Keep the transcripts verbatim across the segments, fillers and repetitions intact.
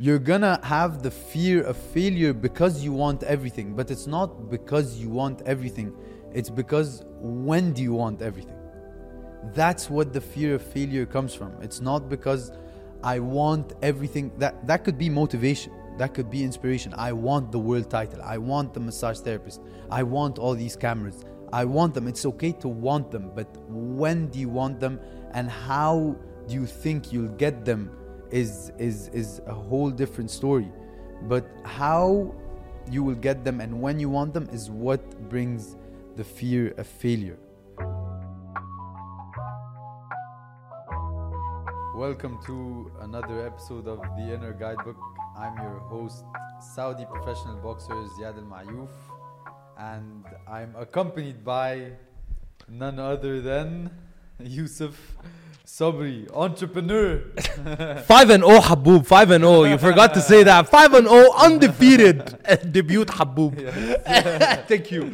You're gonna have the fear of failure because you want everything, but it's not because you want everything. It's because when do you want everything? That's what the fear of failure comes from. It's not because I want everything. That that could be motivation. That could be inspiration. I want the world title. I want the massage therapist. I want all these cameras. I want them. It's okay to want them, but when do you want them and how do you think you'll get them is is is a whole different story. But how you will get them and when you want them is what brings the fear of failure. Welcome to another episode of The Inner Guidebook. I'm your host, Saudi professional boxer Ziad Al Mayouf, and I'm accompanied by none other than Yusuf Sabri, entrepreneur. five and oh Haboub, five and oh. You forgot to say that. five and oh, undefeated debut Haboub. Yes. Thank you.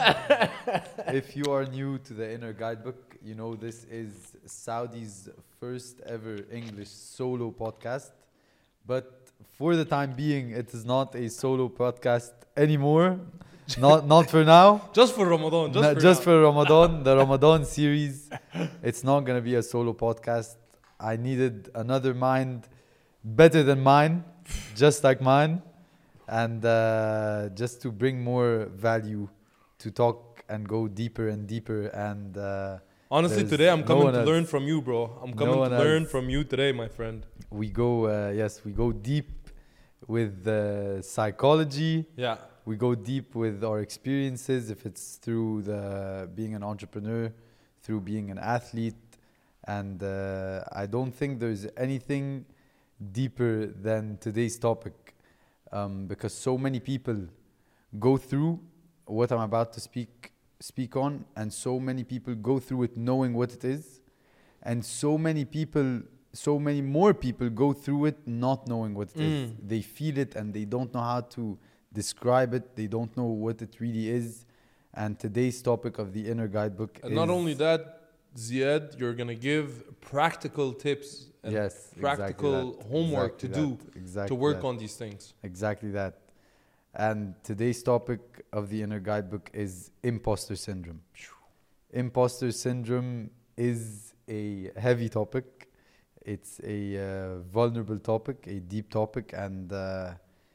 If you are new to the Inner Guidebook, you know this is Saudi's first ever English solo podcast. But for the time being, it is not a solo podcast anymore. Not not for now. Just for Ramadan. Just, no, for, just for Ramadan, the Ramadan series. It's not going to be a solo podcast. I needed another mind better than mine, just like mine. And uh, just to bring more value, to talk and go deeper and deeper. And uh, honestly, today I'm coming no to else. learn from you, bro. I'm coming No to learn else. from you today, my friend. We go, uh, yes, we go deep with uh, psychology. Yeah. We go deep with our experiences, if it's through the being an entrepreneur, through being an athlete. And uh, I don't think there's anything deeper than today's topic, um, because so many people go through what I'm about to speak speak on, and so many people go through it knowing what it is, and so many people, so many more people go through it not knowing what it Mm. is. They feel it and they don't know how to describe it. They don't know what it really is. And today's topic of the Inner Guidebook And is not only that, Ziad, you're going to give practical tips and yes, practical exactly that, homework exactly to that, do exactly to work that, on these things. exactly that. And today's topic of the Inner Guidebook is imposter syndrome. Imposter syndrome is a heavy topic. It's a uh, vulnerable topic, a deep topic, and uh,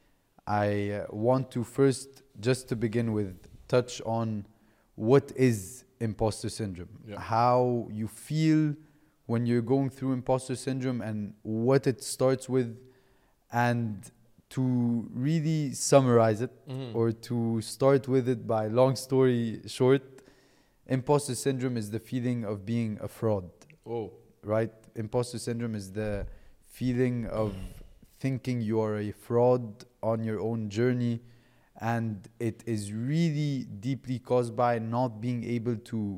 I uh, want to first, just to begin with, touch on what is imposter syndrome, Yeah. how you feel when you're going through imposter syndrome and what it starts with, and to really summarize it, Mhm. or to start with it by long story short, imposter syndrome is the feeling of being a fraud, Oh. right? Imposter syndrome is the feeling of thinking you are a fraud on your own journey, and it is really deeply caused by not being able to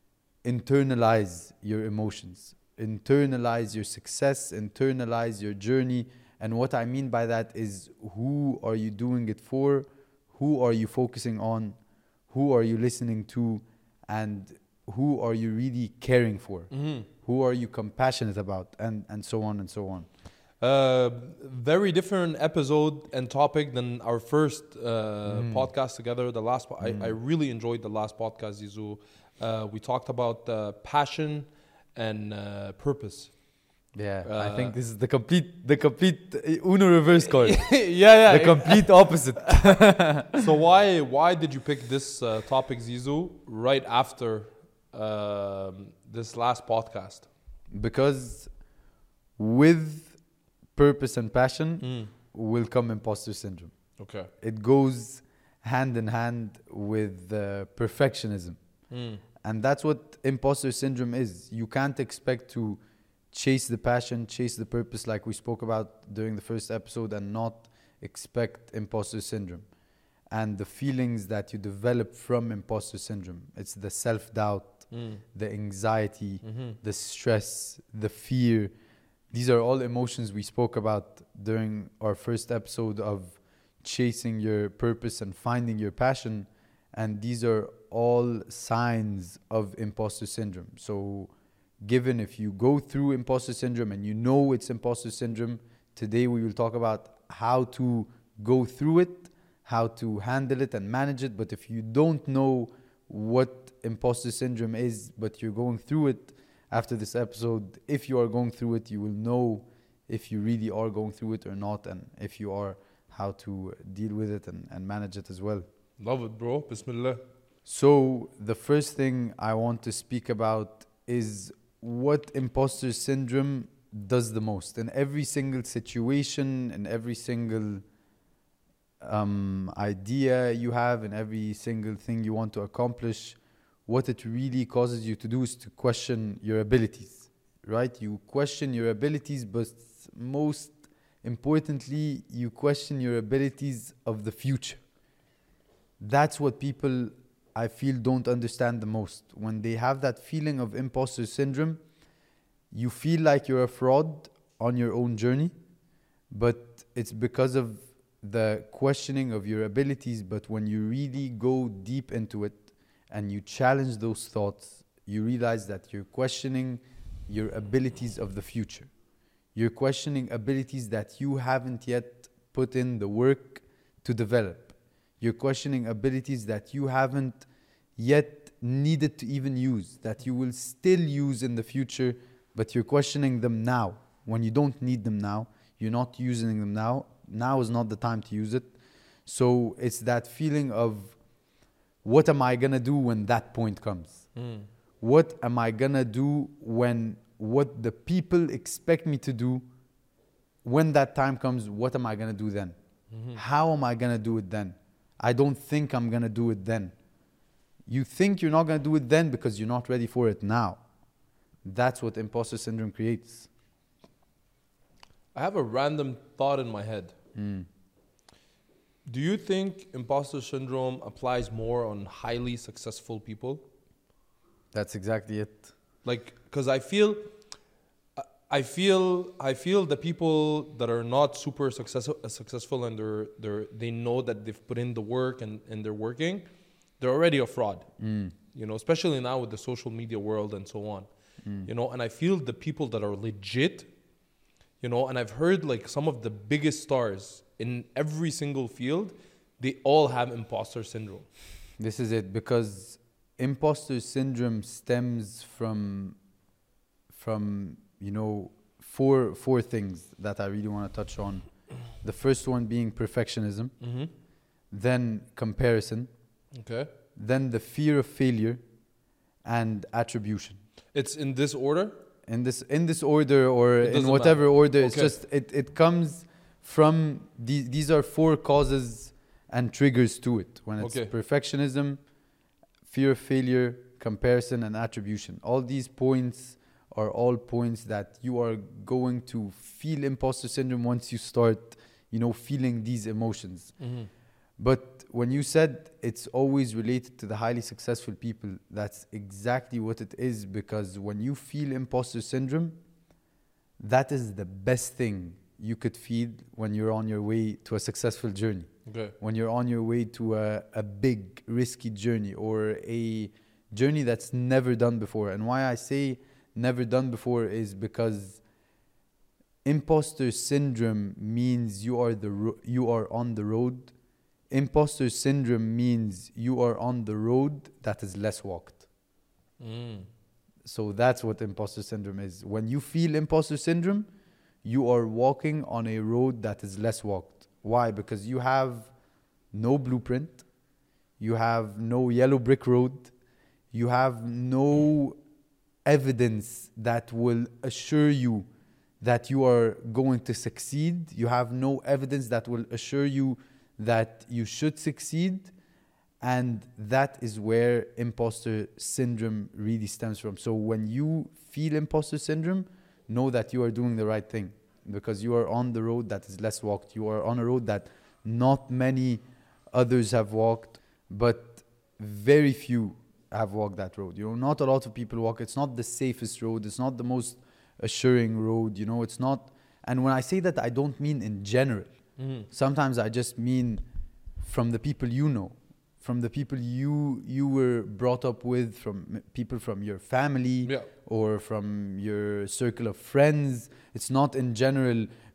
internalize your emotions, internalize your success, internalize your journey. And what I mean by that is, who are you doing it for? Who are you focusing on? Who are you listening to? And who are you really caring for? Mm-hmm. Who are you compassionate about? And, and so on and so on. Uh, very different episode and topic than our first uh, Mm. podcast together. The last, po- Mm. I, I really enjoyed the last podcast, Zizu. Uh, we talked about uh, passion and uh, purpose. Yeah, Uh, I think this is the complete, the complete uh, Uno reverse card. yeah, yeah. The complete opposite. So why why did you pick this uh, topic, Zizu, right after um, this last podcast? Because with purpose and passion Mm. will come imposter syndrome. Okay. It goes hand in hand with uh, perfectionism. Mm. And that's what imposter syndrome is. You can't expect to chase the passion, chase the purpose like we spoke about during the first episode, and not expect imposter syndrome. And the feelings that you develop from imposter syndrome, it's the self-doubt, Mm. the anxiety, Mm-hmm. the stress, the fear. These are all emotions we spoke about during our first episode of chasing your purpose and finding your passion. And these are all signs of imposter syndrome. So given if you go through imposter syndrome and you know it's imposter syndrome, today we will talk about how to go through it, how to handle it and manage it. But if you don't know what imposter syndrome is, but you're going through it, after this episode, if you are going through it, you will know if you really are going through it or not, and if you are, how to deal with it and, and manage it as well. Love it, bro. Bismillah. So the first thing I want to speak about is what imposter syndrome does the most. In every single situation, in every single um, idea you have, in every single thing you want to accomplish, what it really causes you to do is to question your abilities, right? You question your abilities, but most importantly, you question your abilities of the future. That's what people, I feel, don't understand the most. When they have that feeling of imposter syndrome, you feel like you're a fraud on your own journey, but it's because of the questioning of your abilities. But when you really go deep into it and you challenge those thoughts, you realize that you're questioning your abilities of the future. You're questioning abilities that you haven't yet put in the work to develop. You're questioning abilities that you haven't yet needed to even use, that you will still use in the future, but you're questioning them now. When you don't need them now, you're not using them now. Now is not the time to use it. So it's that feeling of, what am I gonna do when that point comes? Mm. What am I gonna do when what the people expect me to do, when that time comes, what am I gonna do then? Mm-hmm. How am I gonna do it then? I don't think I'm gonna do it then. You think you're not gonna do it then because you're not ready for it now. That's what imposter syndrome creates. I have a random thought in my head. Mm. Do you think imposter syndrome applies more on highly successful people? That's exactly it. Like, because I feel, I feel, I feel the people that are not super successful, successful, and they're, they're, they know that they've put in the work and, and they're working, they're already a fraud. Mm. You know, especially now with the social media world and so on. Mm. You know, and I feel the people that are legit, you know, and I've heard like some of the biggest stars in every single field, they all have imposter syndrome. This is it, because imposter syndrome stems from, from you know, four four things that I really want to touch on. The first one being perfectionism, Mm-hmm. then comparison, Okay. then the fear of failure, and attribution. It's in this order? In this in this order, or It in doesn't whatever matter. order, it's Okay. just it, it comes from these these are four causes and triggers to it. When it's Okay. perfectionism, fear of failure, comparison, and attribution. All these points are all points that you are going to feel imposter syndrome once you start, you know, feeling these emotions. Mm-hmm. But when you said it's always related to the highly successful people, that's exactly what it is. Because when you feel imposter syndrome, that is the best thing you could feel when you're on your way to a successful journey. Okay. When you're on your way to a, a big, risky journey, or a journey that's never done before. And why I say never done before is because imposter syndrome means you are the ro- you are on the road. Imposter syndrome means you are on the road that is less walked. Mm. So that's what imposter syndrome is. When you feel imposter syndrome, you are walking on a road that is less walked. Why? Because you have no blueprint. You have no yellow brick road. You have no evidence that will assure you that you are going to succeed. You have no evidence that will assure you that you should succeed. And that is where imposter syndrome really stems from. So when you feel imposter syndrome, know that you are doing the right thing, because you are on the road that is less walked. You are on a road that not many others have walked, but very few have walked that road. You know, not a lot of people walk. It's not the safest road. It's not the most assuring road. You know, it's not. And when I say that, I don't mean in general. Mm-hmm. Sometimes I just mean from the people you know, from the people you you were brought up with, from m- people from your family, Yeah. or from your circle of friends. It's not in general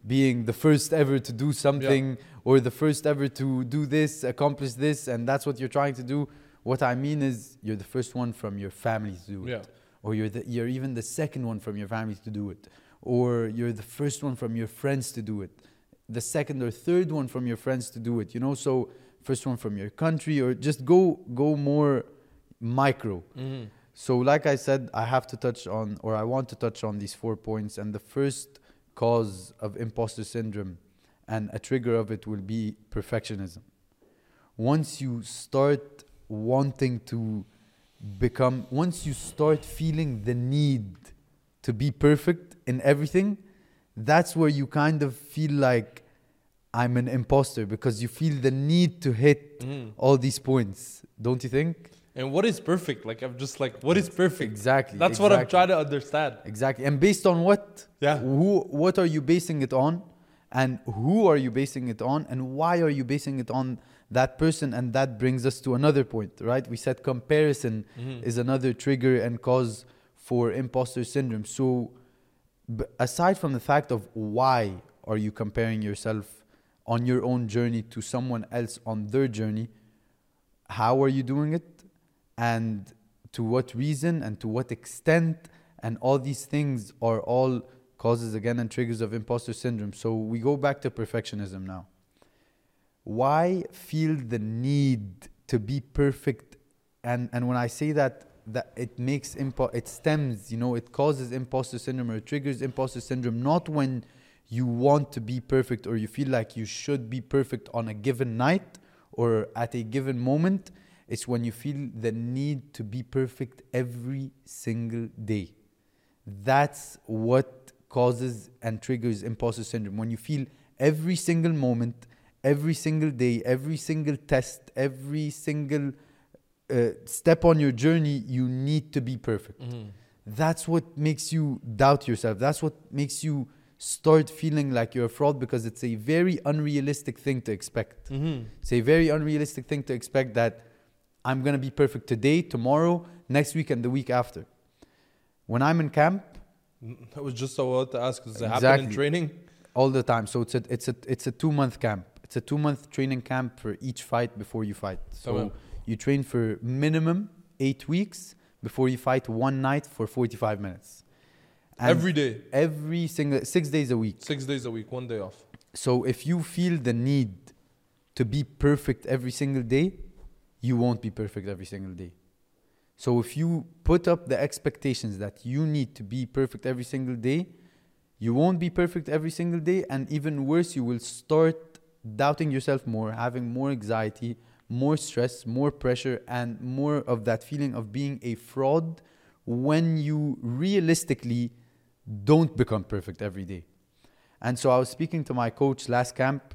being the first ever to do something, yeah. or the first ever to do this, accomplish this, and that's what you're trying to do. What I mean is you're the first one from your family to do it. Yeah. Or you're, the, you're even the second one from your family to do it. Or you're the first one from your friends to do it. The second or third one from your friends to do it. You know, so first one from your country, or just go go more micro. Mm-hmm. So like I said, I have to touch on, or I want to touch on these four points. And the first cause of imposter syndrome and a trigger of it will be perfectionism. Once you start wanting to become, once you start feeling the need to be perfect in everything, that's where you kind of feel like I'm an imposter, because you feel the need to hit mm-hmm. all these points, don't you think? And what is perfect? Like, I'm just like, what is perfect? Exactly. That's exactly. what I'm trying to understand. Exactly. And based on what? Yeah. Who? What are you basing it on? And who are you basing it on? And why are you basing it on that person? And that brings us to another point, right? We said comparison mm-hmm. is another trigger and cause for imposter syndrome. So b- aside from the fact of why are you comparing yourself on your own journey to someone else on their journey, how are you doing it? And to what reason and to what extent, and all these things are all causes again and triggers of imposter syndrome. So we go back to perfectionism now. Why feel the need to be perfect? And and when I say that, that it makes impo- it stems, you know, it causes imposter syndrome, or it triggers imposter syndrome, not when you want to be perfect or you feel like you should be perfect on a given night or at a given moment. It's when you feel the need to be perfect every single day. That's what causes and triggers imposter syndrome. When you feel every single moment, every single day, every single test, every single uh, step on your journey, you need to be perfect. Mm-hmm. That's what makes you doubt yourself. That's what makes you start feeling like you're a fraud, because it's a very unrealistic thing to expect. Mm-hmm. It's a very unrealistic thing to expect that I'm going to be perfect today, tomorrow, next week, and the week after. When I'm in camp, I was just about to ask, does it exactly, happen in training? All the time. So it's a it's a it's a two month camp. It's a two month training camp for each fight before you fight. So Tamam. you train for minimum eight weeks before you fight one night for forty-five minutes. And every day? Every single six days a week. Six days a week, one day off. So if you feel the need to be perfect every single day, you won't be perfect every single day. So if you put up the expectations that you need to be perfect every single day, you won't be perfect every single day. And even worse, you will start doubting yourself more, having more anxiety, more stress, more pressure, and more of that feeling of being a fraud when you realistically don't become perfect every day. And so I was speaking to my coach last camp.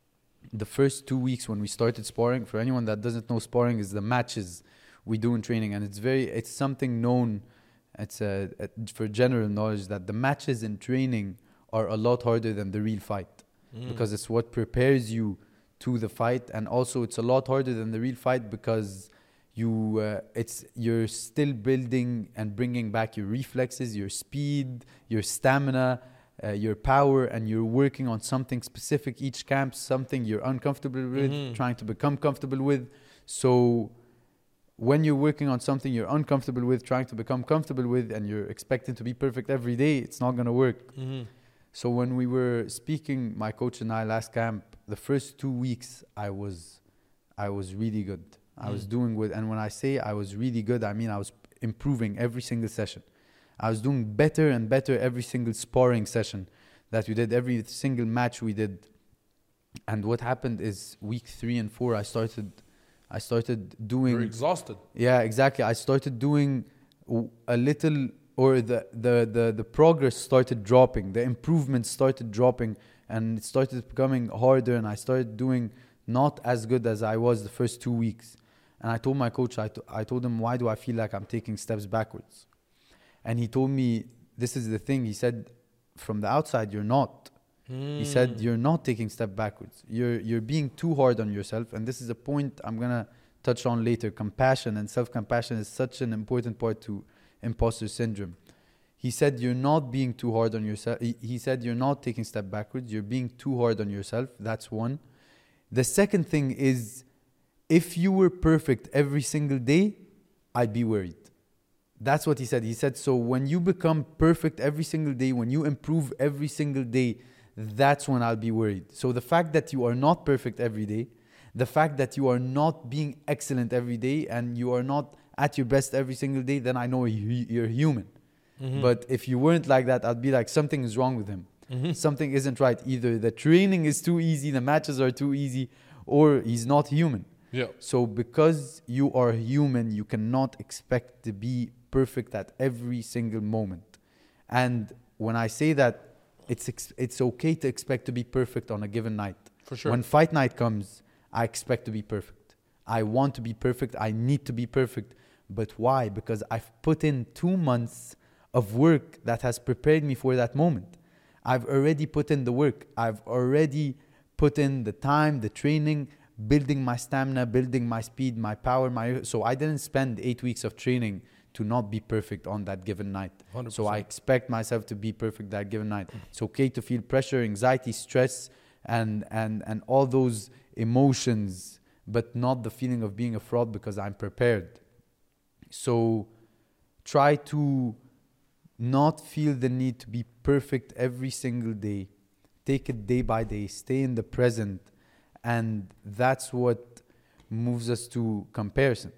The first two weeks when we started sparring, for anyone that doesn't know, sparring is the matches we do in training, and it's very it's something known, it's a, a, for general knowledge, that the matches in training are a lot harder than the real fight, mm. because it's what prepares you to the fight. And also it's a lot harder than the real fight because you uh, it's you're still building and bringing back your reflexes, your speed, your stamina, Uh, your power, and you're working on something specific each camp, something you're uncomfortable with, mm-hmm. trying to become comfortable with. So when you're working on something you're uncomfortable with, trying to become comfortable with, and you're expecting to be perfect every day, it's not going to work. Mm-hmm. So when we were speaking, my coach and I, last camp, the first two weeks I was I was really good. I mm. was doing good. And when I say I was really good, I mean I was improving every single session. I was doing better and better every single sparring session that we did, every single match we did. And what happened is week three and four, I started, I started doing. You're exhausted. Yeah, exactly. I started doing a little, or the the the the progress started dropping, the improvements started dropping, and it started becoming harder. And I started doing not as good as I was the first two weeks. And I told my coach, I t- I told him, why do I feel like I'm taking steps backwards? And he told me, this is the thing. He said, from the outside, you're not. Mm. He said, you're not taking step backwards. You're you're being too hard on yourself. And this is a point I'm going to touch on later. Compassion and self-compassion is such an important part to imposter syndrome. He said you're not being too hard on yourself. He, he said you're not taking a step backwards. You're being too hard on yourself. That's one. The second thing is, if you were perfect every single day, I'd be worried. That's what he said. He said, so when you become perfect every single day, when you improve every single day, that's when I'll be worried. So the fact that you are not perfect every day, the fact that you are not being excellent every day, and you are not at your best every single day, then I know you, you're human. Mm-hmm. But if you weren't like that, I'd be like, something is wrong with him. Mm-hmm. Something isn't right. Either the training is too easy, the matches are too easy, or he's not human. Yeah. So because you are human, you cannot expect to be perfect at every single moment. And when I say that, it's ex- it's okay to expect to be perfect on a given night. For sure. When fight night comes, I expect to be perfect. I want to be perfect. I need to be perfect. But why? Because I've put in two months of work that has prepared me for that moment. I've already put in the work. I've already put in the time, the training, building my stamina, building my speed, my power, my so I didn't spend eight weeks of training to not be perfect on that given night. one hundred percent. So I expect myself to be perfect that given night. It's okay to feel pressure, anxiety, stress, and and and all those emotions, but not the feeling of being a fraud because I'm prepared. So try to not feel the need to be perfect every single day. Take it day by day. Stay in the present. And that's what moves us to comparison.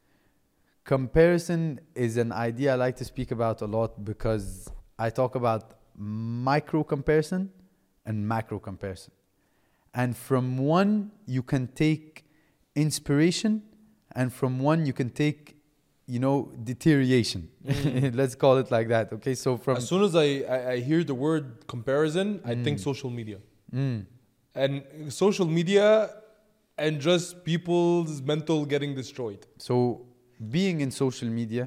Comparison is an idea I like to speak about a lot because I talk about micro comparison and macro comparison. And from one, you can take inspiration, and from one, you can take, you know, deterioration. Mm. Let's call it like that. Okay, so from as soon as I, I, I hear the word comparison, I Mm. think social media. Mm. And social media and just people's mental getting destroyed. So being in social media,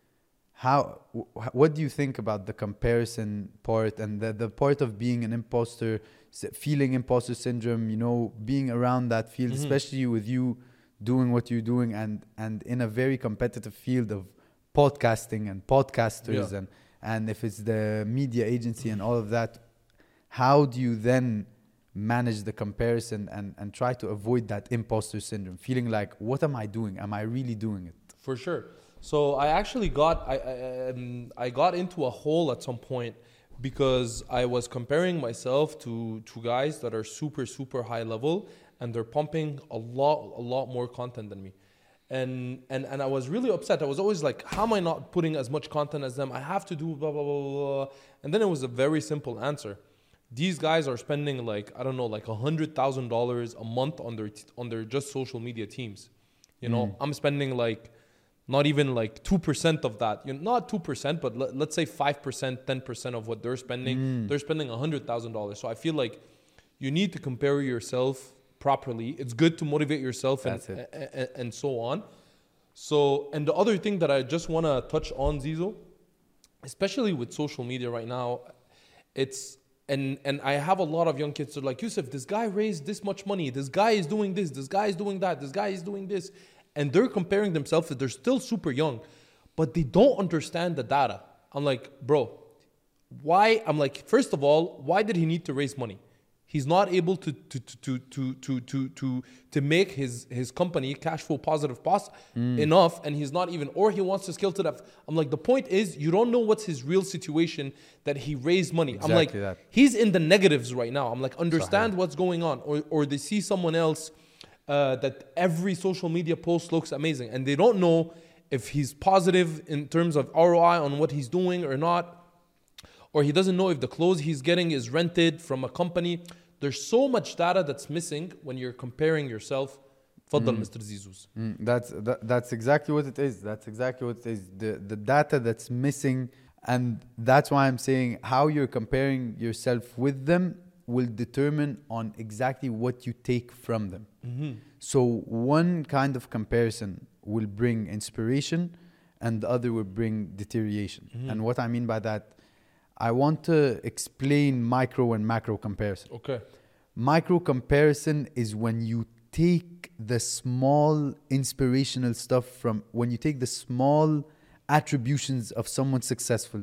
how wh- what do you think about the comparison part and the, the part of being an imposter, s- feeling imposter syndrome, you know, being around that field, Mhm. especially with you doing what you're doing and, and in a very competitive field of podcasting and podcasters Yeah. and, and if it's the media agency and all of that, how do you then manage the comparison and, and try to avoid that imposter syndrome, feeling like, what am I doing? Am I really doing it? For sure. So I actually got I I, um, I got into a hole at some point because I was comparing myself to to guys that are super super high level and they're pumping a lot a lot more content than me. And and and I was really upset. I was always like, how am I not putting as much content as them? I have to do blah blah blah blah. And then it was a very simple answer. These guys are spending like, I don't know, like a hundred thousand dollars a month on their t- on their just social media teams. You know, Mm. I'm spending like not even like two percent of that. You know, not two percent, but let, let's say five percent, ten percent of what they're spending. Mm. They're spending a hundred thousand dollars. So I feel like you need to compare yourself properly. It's good to motivate yourself and, That's it. and and so on. So, and the other thing that I just want to touch on, Zizo, especially with social media right now, it's and and I have a lot of young kids that are like, Yusuf, this guy raised this much money. This guy is doing this. This guy is doing that. This guy is doing this. And they're comparing themselves. They're still super young, but they don't understand the data. I'm like, bro, why? I'm like, first of all, why did he need to raise money? He's not able to to to to to to to to make his his company cash flow positive pos- Mm. enough, and he's not even, or he wants to scale to that. I'm like, the point is, you don't know what's his real situation that he raised money. I'm like, Exactly that. he's in the negatives right now. I'm like, understand Sahih. what's going on, or or they see someone else uh, that every social media post looks amazing, and they don't know if he's positive in terms of R O I on what he's doing or not. Or he doesn't know if the clothes he's getting is rented from a company. There's so much data that's missing when you're comparing yourself. Faddal, Mm. Mister Zizous. Mm, that's that, that's exactly what it is. That's exactly what it is. The the data that's missing, and that's why I'm saying how you're comparing yourself with them will determine on exactly what you take from them. Mm-hmm. So one kind of comparison will bring inspiration, and the other will bring deterioration. Mhm. And what I mean by that, I want to explain micro and macro comparison. Okay. Micro comparison is when you take the small inspirational stuff from, when you take the small attributions of someone successful,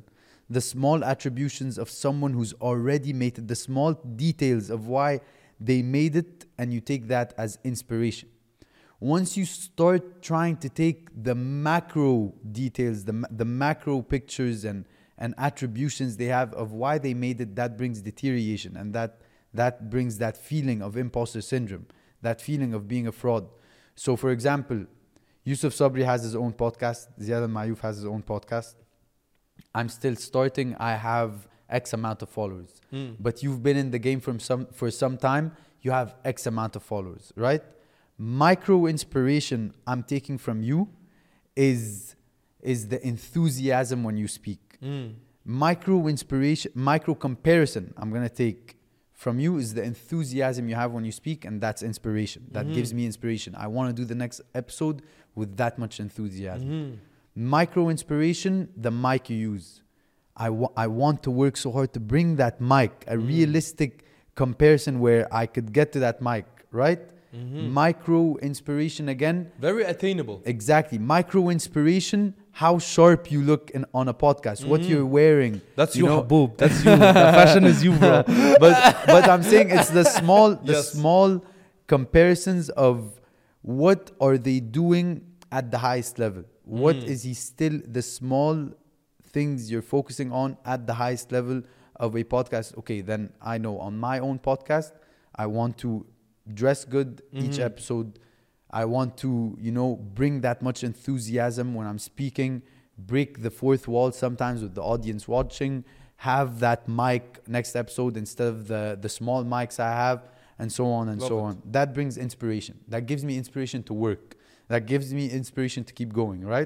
the small attributions of someone who's already made it, the small details of why they made it, and you take that as inspiration. Once you start trying to take the macro details, the, the macro pictures and, and attributions they have of why they made it, that brings deterioration, and that, that brings that feeling of imposter syndrome, that feeling of being a fraud. So for example, Yusuf Sabri has his own podcast, Ziad Al-Mayouf has his own podcast. I'm still starting, I have X amount of followers. Mm. But you've been in the game from some, for some time, you have X amount of followers, right? Micro inspiration I'm taking from you is, is the enthusiasm when you speak. Mm. Micro inspiration, micro comparison I'm going to take from you is the enthusiasm you have when you speak, and that's inspiration. That Mm-hmm. gives me inspiration. I want to do the next episode with that much enthusiasm. Mm-hmm. Micro inspiration, the mic you use. I, wa- I want to work so hard to bring that mic, a Mm. realistic comparison where I could get to that mic, right? Mm-hmm. Micro inspiration again. Very attainable. Exactly. Micro inspiration, how sharp you look in, on a podcast, what Mhm. you're wearing. That's you you, know, Haboob. That's you. The fashion is you, bro. but but I'm saying it's the small the Yes. small comparisons of what are they doing at the highest level. What Mm. is he still the small things you're focusing on at the highest level of a podcast? Okay, then I know on my own podcast, I want to dress good each Mhm. episode. I want to, you know, bring that much enthusiasm when I'm speaking, break the fourth wall sometimes with the audience watching, have that mic next episode instead of the, the small mics I have, and so on and Love so it. on. That brings inspiration. That gives me inspiration to work. That gives me inspiration to keep going, right?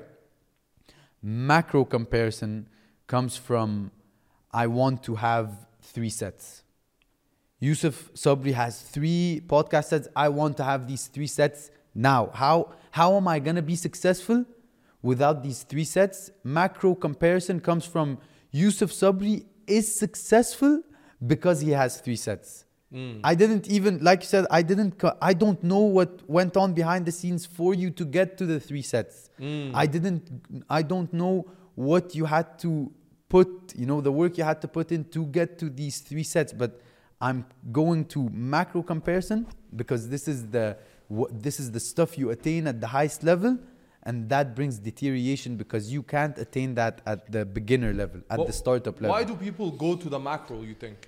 Macro comparison comes from I want to have three sets. Yusuf Sabri has three podcast sets. I want to have these three sets now. How, how am I going to be successful without these three sets? Macro comparison comes from Yusuf Sabri is successful because he has three sets. Mm. I didn't even, like you said, I didn't, co- I don't know what went on behind the scenes for you to get to the three sets. Mm. I didn't, I don't know what you had to put, you know, the work you had to put in to get to these three sets. But I'm going to macro comparison because this is the, what, this is the stuff you attain at the highest level. And that brings deterioration because you can't attain that at the beginner level, at Well, the startup level. Why do people go to the macro, you think?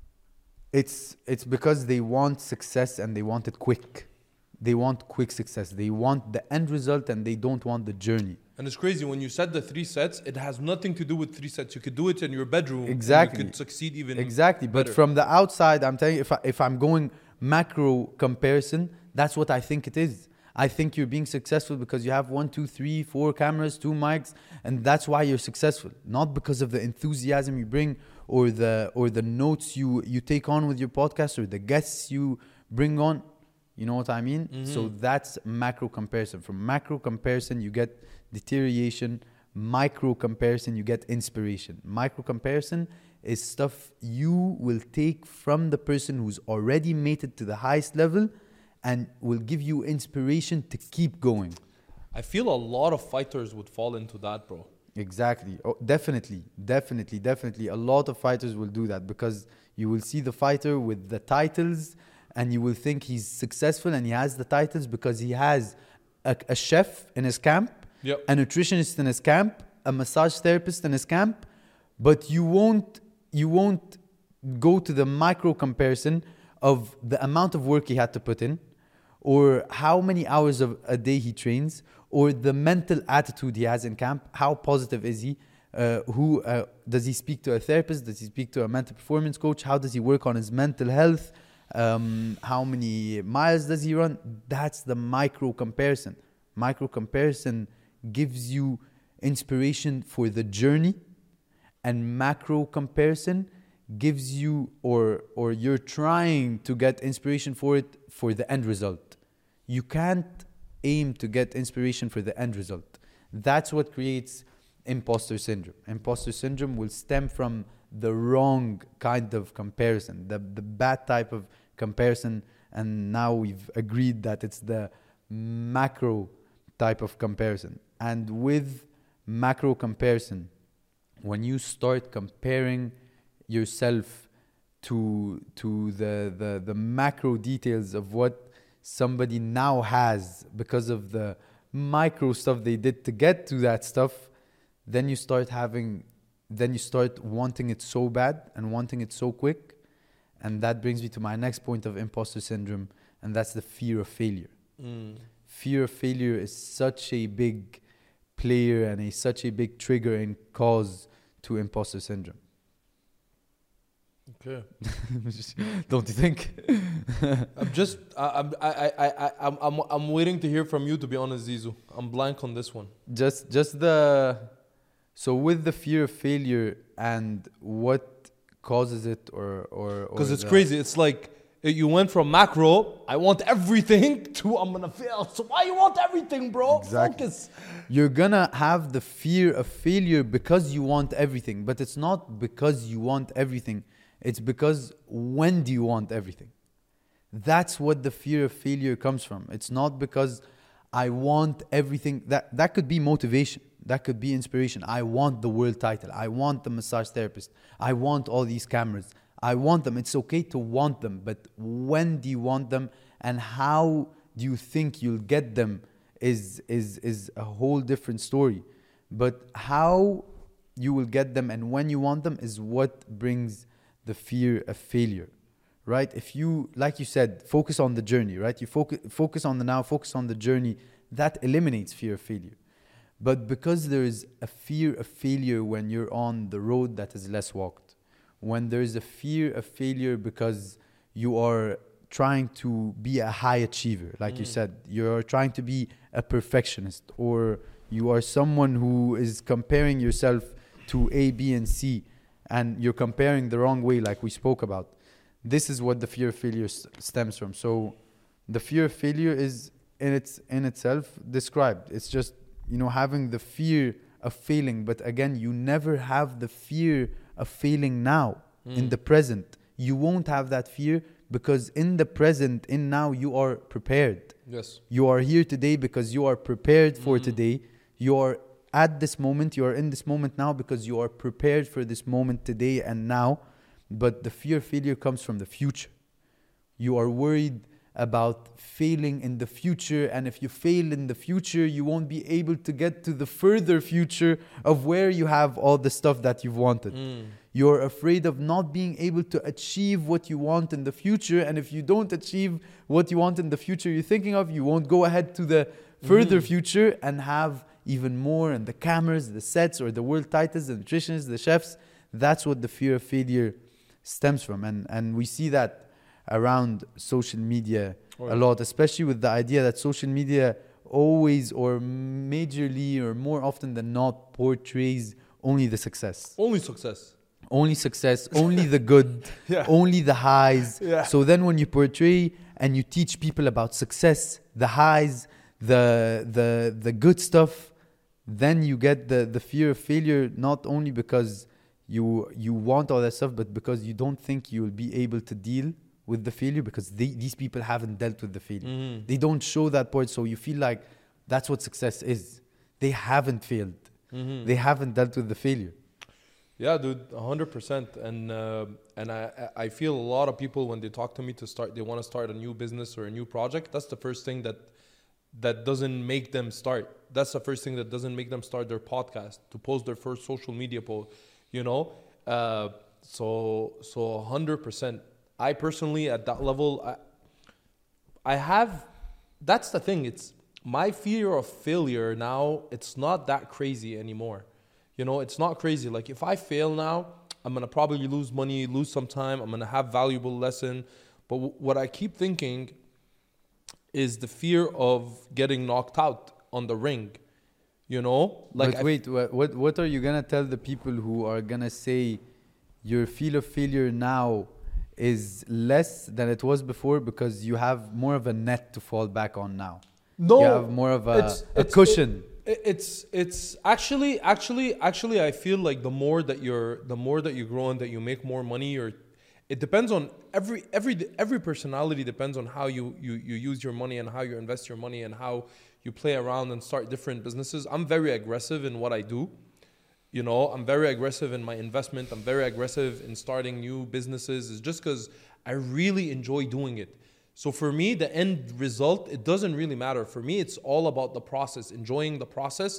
It's it's because they want success and they want it quick. They want quick success. They want the end result and they don't want the journey. And it's crazy, when you said the three sets, it has nothing to do with three sets. You could do it in your bedroom. Exactly. And you could succeed even Exactly. But better. from the outside, I'm telling you, if, I, if I'm going macro comparison, that's what I think it is. I think you're being successful because you have one, two, three, four cameras, two mics, and that's why you're successful. Not because of the enthusiasm you bring or the or the notes you, you take on with your podcast or the guests you bring on. You know what I mean? Mm-hmm. So that's macro comparison. From macro comparison, you get deterioration. Micro comparison, you get inspiration. Micro comparison is stuff you will take from the person who's already made it to the highest level and will give you inspiration to keep going. I feel a lot of fighters would fall into that, bro. Exactly. Oh, definitely, definitely, definitely. A lot of fighters will do that because you will see the fighter with the titles and you will think he's successful and he has the titles because he has a, a chef in his camp, Yep. a nutritionist in his camp, a massage therapist in his camp, but you won't you won't go to the micro comparison of the amount of work he had to put in, or how many hours of a day he trains, or the mental attitude he has in camp. How positive is he? Uh, who uh, does he speak to a therapist? Does he speak to a mental performance coach? How does he work on his mental health? Um, how many miles does he run? That's the micro comparison. Micro comparison gives you inspiration for the journey, and macro comparison gives you, or or you're trying to get inspiration for it for the end result. You can't aim to get inspiration for the end result. That's what creates imposter syndrome. Imposter syndrome will stem from the wrong kind of comparison, the, the bad type of comparison. And now we've agreed that it's the macro type of comparison. And with macro comparison, when you start comparing yourself to to the, the the macro details of what somebody now has because of the micro stuff they did to get to that stuff, then you start having then you start wanting it so bad and wanting it so quick. And that brings me to my next point of imposter syndrome, and that's the fear of failure. Mm. Fear of failure is such a big player and a such a big trigger and cause to imposter syndrome. Okay. Don't you think? I'm just, I, I'm, I, I, I, I'm, I'm, I'm waiting to hear from you. To be honest, Zizou, I'm blank on this one. Just, just the. So with the fear of failure and what causes it, or or because it's the, crazy. It's like you went from macro, I want everything, to I'm gonna fail. So why you want everything, bro? Exactly. Focus. You're gonna have the fear of failure because you want everything, but it's not because you want everything. It's because when do you want everything? That's what the fear of failure comes from. It's not because I want everything. That that could be motivation. That could be inspiration. I want the world title. I want the massage therapist. I want all these cameras. I want them. It's okay to want them, but when do you want them and how do you think you'll get them is is is a whole different story. But how you will get them and when you want them is what brings the fear of failure, right? If you, like you said, focus on the journey, right? You focus focus on the now, focus on the journey, that eliminates fear of failure. But because there is a fear of failure when you're on the road that is less walked, when there is a fear of failure because you are trying to be a high achiever, like mm. you said, you're trying to be a perfectionist, or you are someone who is comparing yourself to A, B, and C, and you're comparing the wrong way, like we spoke about. This is what the fear of failure s- stems from. So the fear of failure is in its in itself described. It's just, you know, having the fear of failing. But again, you never have the fear of failing now, mm. in the present. You won't have that fear because in the present, in now, you are prepared. Yes. You are here today because you are prepared for mm. today. You are at this moment, you are in this moment now because you are prepared for this moment today and now. But the fear of failure comes from the future. You are worried about failing in the future, and if you fail in the future, you won't be able to get to the further future of where you have all the stuff that you've wanted. Mm. You're afraid of not being able to achieve what you want in the future, and if you don't achieve what you want in the future you're thinking of, you won't go ahead to the further mm. future and have even more, and the cameras, the sets, or the world titles, the nutritionists, the chefs. That's what the fear of failure stems from. And and we see that around social media oh, yeah. a lot, especially with the idea that social media always or majorly or more often than not portrays only the success. Only success. Only success, only the good, yeah. only the highs. Yeah. So then when you portray and you teach people about success, the highs, the the the good stuff, then you get the, the fear of failure, not only because you you want all that stuff, but because you don't think you'll be able to deal with the failure because they, these people haven't dealt with the failure. Mm-hmm. They don't show that part, so you feel like that's what success is. They haven't failed. Mm-hmm. They haven't dealt with the failure. Yeah, dude, one hundred percent. And uh, and I I feel a lot of people when they talk to me to start, they want to start a new business or a new project. That's the first thing that that doesn't make them start. That's the first thing that doesn't make them start their podcast, to post their first social media post, you know? Uh, so so one hundred percent. I personally, at that level, I, I have, that's the thing. It's my fear of failure now, it's not that crazy anymore. You know, it's not crazy. Like if I fail now, I'm going to probably lose money, lose some time. I'm going to have valuable lesson. But w- what I keep thinking is the fear of getting knocked out on the ring. You know? Like but wait, f- what what are you going to tell the people who are going to say your fear of failure now is less than it was before because you have more of a net to fall back on now? No. You have more of a, it's, a it's, cushion. It, It's it's actually actually actually I feel like the more that you're the more that you grow and that you make more money, or it depends on every every every personality depends on how you, you you use your money and how you invest your money and how you play around and start different businesses. I'm very aggressive in what I do, You know, I'm very aggressive in my investment. I'm very aggressive in starting new businesses. It's just because I really enjoy doing it. So for me, the end result, it doesn't really matter. For me, it's all about the process, enjoying the process.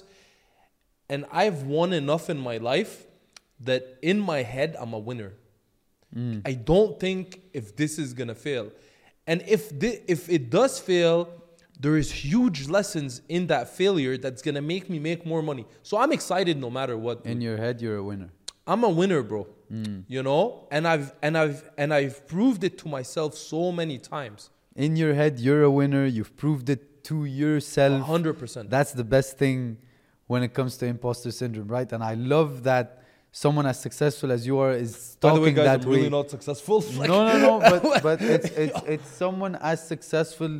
And I've won enough in my life that in my head, I'm a winner. Mm. I don't think if this is going to fail. And if thi- if it does fail, there is huge lessons in that failure that's going to make me make more money. So I'm excited no matter what. In your head, you're a winner. I'm a winner, bro. Mm. You know? And I've and I've and I've proved it to myself so many times. In your head, you're a winner. You've proved it to yourself. one hundred percent. That's the best thing when it comes to imposter syndrome, right? And I love that someone as successful as you are is talking By the way, guys, that I'm way. really not successful. Like, no, no, no. But but it's it's it's someone as successful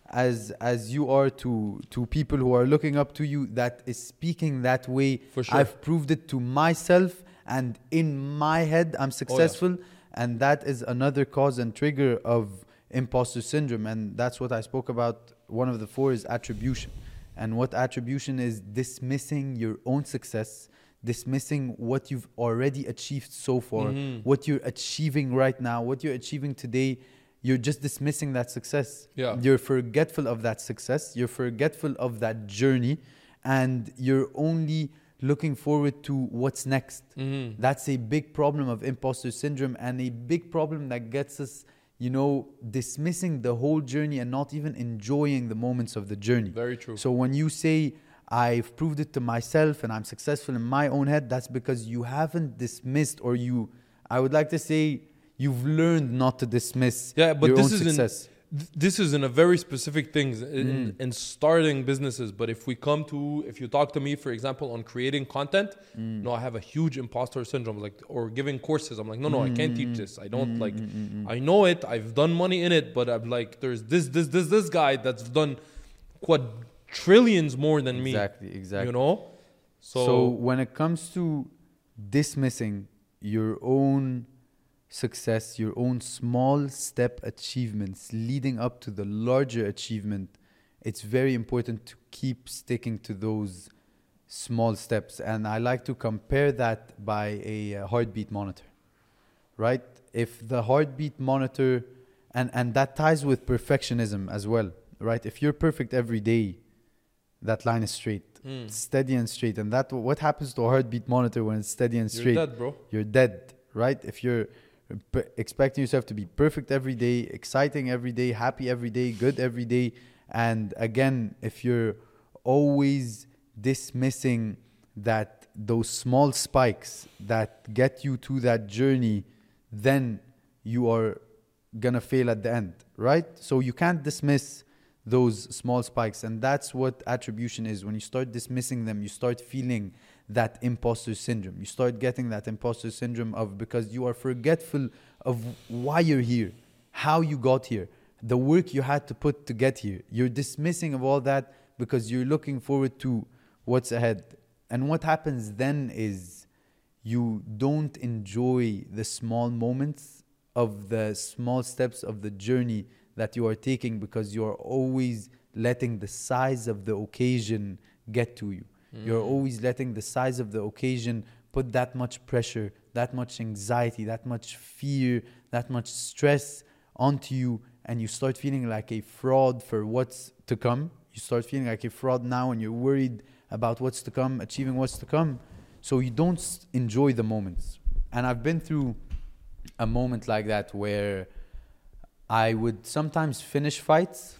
as as you are to to people who are looking up to you that is speaking that way. For sure. I've proved it to myself, and in my head, I'm successful, oh, yeah. and that is another cause and trigger of imposter syndrome. And that's what I spoke about. One of the four is attribution. And what attribution is: dismissing your own success, dismissing what you've already achieved so far, mm-hmm. what you're achieving right now, what you're achieving today. You're just dismissing that success. Yeah. You're forgetful of that success. You're forgetful of that journey. And you're only looking forward to what's next. Mm-hmm. That's a big problem of imposter syndrome, and a big problem that gets us, you know, dismissing the whole journey and not even enjoying the moments of the journey. Very true. So when you say, I've proved it to myself and I'm successful in my own head, that's because you haven't dismissed, or you, I would like to say, you've learned not to dismiss yeah, but your this own is success. In, th- this is in a very specific thing in, Mm. in starting businesses. But if we come to, if you talk to me, for example, on creating content, mm. no, I have a huge imposter syndrome, like, or giving courses. I'm like, no, no, mm. I can't teach this. I don't mm. like, mm. I know it. I've done money in it, but I'm like, there's this, this, this, this guy that's done quadrillions more than me. Exactly, exactly. You know? So, so when it comes to dismissing your own success, your own small step achievements leading up to the larger achievement, it's very important to keep sticking to those small steps. And I like to compare that by a uh, heartbeat monitor, right? If the heartbeat monitor, and, and that ties with perfectionism as well, right? If you're perfect every day, that line is straight, mm. steady and straight. And that, what happens to a heartbeat monitor when it's steady and straight? You're dead, bro. You're dead, right? If you're expecting yourself to be perfect every day, exciting every day, happy every day, good every day. And again, if you're always dismissing that, those small spikes that get you to that journey, then you are gonna fail at the end, right? So you can't dismiss those small spikes. And that's what attribution is. When you start dismissing them, you start feeling that imposter syndrome. You start getting that imposter syndrome of, because you are forgetful of why you're here, how you got here, the work you had to put to get here. You're dismissing of all that because you're looking forward to what's ahead. And what happens then is you don't enjoy the small moments of the small steps of the journey that you are taking, because you are always letting the size of the occasion get to you. Mm. You're always letting the size of the occasion put that much pressure, that much anxiety, that much fear, that much stress onto you, and you start feeling like a fraud for what's to come. You start feeling like a fraud now, and you're worried about what's to come, achieving what's to come. So you don't enjoy the moments. And I've been through a moment like that where I would sometimes finish fights,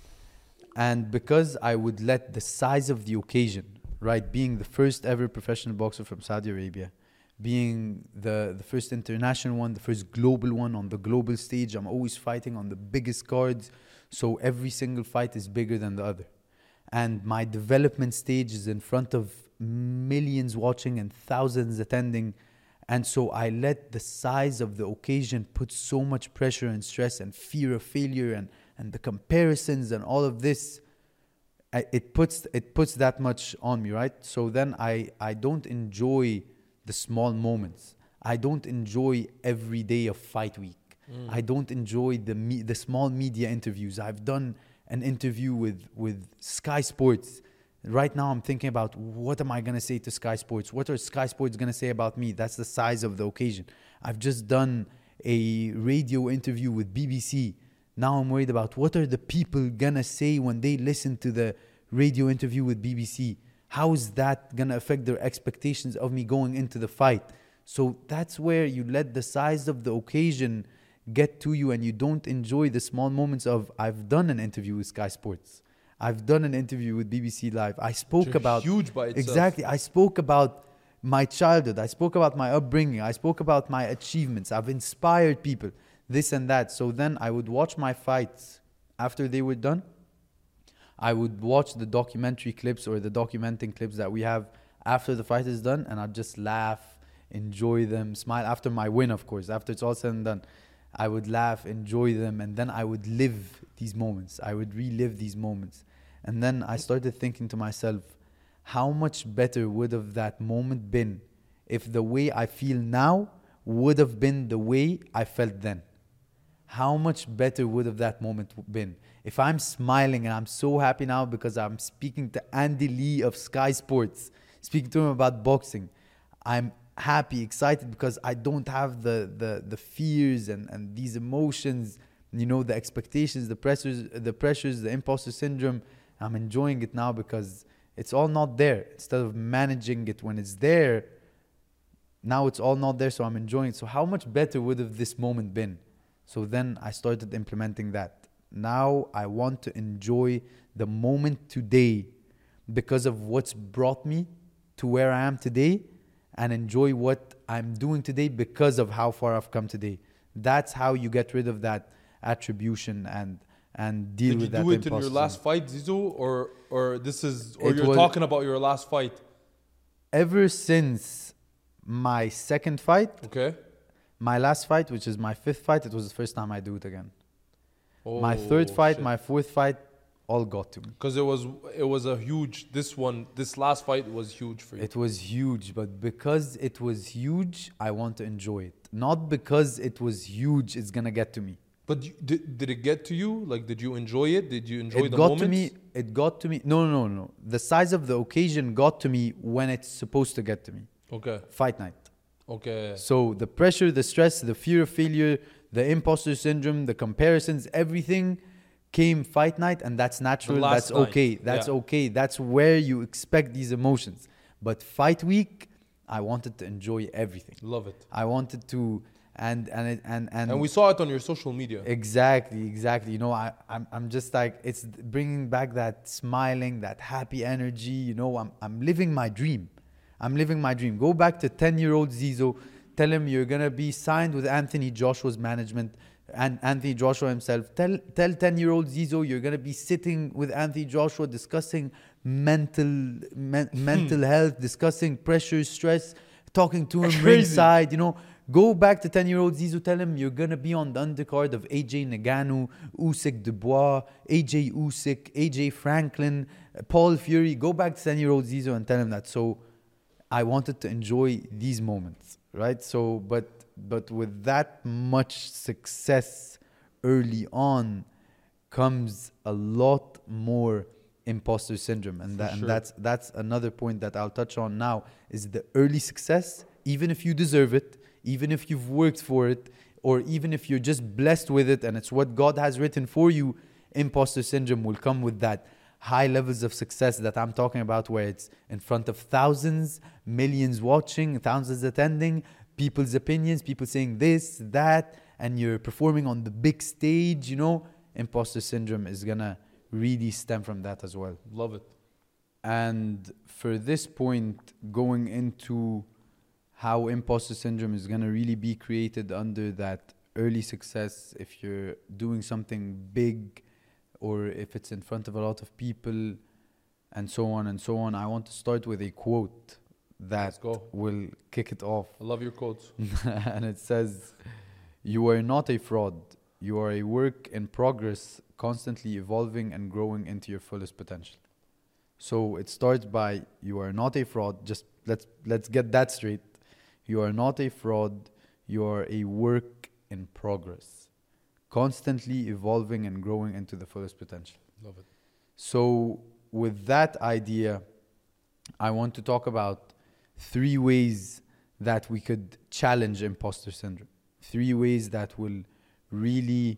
and because I would let the size of the occasion, right, being the first ever professional boxer from Saudi Arabia, being the, the first international one, the first global one on the global stage, I'm always fighting on the biggest cards, so every single fight is bigger than the other. And my development stage is in front of millions watching and thousands attending. And so I let the size of the occasion put so much pressure and stress and fear of failure and, and the comparisons and all of this. I, it puts it puts that much on me, right? So then I, I don't enjoy the small moments. I don't enjoy every day of fight week. Mm. I don't enjoy the me, the small media interviews. I've done an interview with, with Sky Sports Right now, I'm thinking about what am I going to say to Sky Sports? What are Sky Sports going to say about me? That's the size of the occasion. I've just done a radio interview with B B C. Now I'm worried about what are the people going to say when they listen to the radio interview with B B C? How is that going to affect their expectations of me going into the fight? So that's where you let the size of the occasion get to you and you don't enjoy the small moments of, I've done an interview with Sky Sports. I've done an interview with B B C Live. I spoke Which are about... huge by itself. Exactly. I spoke about my childhood. I spoke about my upbringing. I spoke about my achievements. I've inspired people, this and that. So then I would watch my fights after they were done. I would watch the documentary clips or the documenting clips that we have after the fight is done, and I'd just laugh, enjoy them, smile. After my win, of course, after it's all said and done, I would laugh, enjoy them, and then I would live these moments. I would relive these moments. And then I started thinking to myself, how much better would have that moment been if the way I feel now would have been the way I felt then? How much better would have that moment been? If I'm smiling and I'm so happy now because I'm speaking to Andy Lee of Sky Sports, speaking to him about boxing, I'm happy, excited because I don't have the the, the fears and, and these emotions, you know, the expectations, the pressures, the pressures, the imposter syndrome. I'm enjoying it now because it's all not there. Instead of managing it when it's there, now it's all not there, so I'm enjoying it. So how much better would have this moment been? So then I started implementing that. Now I want to enjoy the moment today because of what's brought me to where I am today, and enjoy what I'm doing today because of how far I've come today. That's how you get rid of that attribution and and deal Did with you that do it in your imposter last fight, Zizo, or or this is, or It you're was- talking about your last fight? Ever since my second fight, Okay. my last fight, which is my fifth fight, it was the first time I do it again. Oh, my third fight, shit. my fourth fight, all got to me. Because it was it was a huge. This one, this last fight was huge for you. It was huge, but because it was huge, I want to enjoy it. Not because it was huge, it's gonna get to me. But you, did did it get to you? Like, did you enjoy it? Did you enjoy It the got moments? to me. It got to me. No, no, no, no. The size of the occasion got to me when it's supposed to get to me. Okay. Fight night. Okay. So the pressure, the stress, the fear of failure, the imposter syndrome, the comparisons, everything came fight night, and that's natural. last That's night, okay. That's yeah. okay. That's where you expect these emotions. But fight week, I wanted to enjoy everything. Love it. I wanted to, and and it, and and, And we saw it on your social media. exactly, exactly. You know, I I'm I'm just like, it's bringing back that smiling, that happy energy. You know, I'm I'm living my dream. I'm living my dream. Go back to ten-year-old Zizo. Tell him you're gonna be signed with Anthony Joshua's management and Anthony Joshua himself. Tell tell ten-year-old Zizo you're gonna be sitting with Anthony Joshua discussing mental men, mental health, discussing pressure, stress, talking to him Crazy. ringside. You know, go back to ten-year-old Zizo. Tell him you're gonna be on the undercard of A J Nagano, Usyk Dubois, A J Usyk, A J Franklin, Paul Fury. Go back to ten-year-old Zizo and tell him that. So I wanted to enjoy these moments, right? So, but but with that much success early on comes a lot more imposter syndrome, and that, sure. and that's that's another point that I'll touch on now. Is the early success, even if you deserve it, even if you've worked for it, or even if you're just blessed with it and it's what God has written for you, imposter syndrome will come with that high levels of success that I'm talking about, where it's in front of thousands, millions watching, thousands attending, people's opinions, people saying this, that, and you're performing on the big stage. You know, imposter syndrome is gonna really stem from that as well. Love it. And for this point, going into how imposter syndrome is gonna really be created under that early success, if you're doing something big, or if it's in front of a lot of people, and so on and so on. I want to start with a quote that Let's go. will kick it off. I love your quotes. And it says, "You are not a fraud. You are a work in progress, constantly evolving and growing into your fullest potential." So it starts by, you are not a fraud. Just let's let's get that straight. You are not a fraud. You are a work in progress, constantly evolving and growing into the fullest potential. Love it. So with that idea, I want to talk about three ways that we could challenge imposter syndrome. Three ways that will really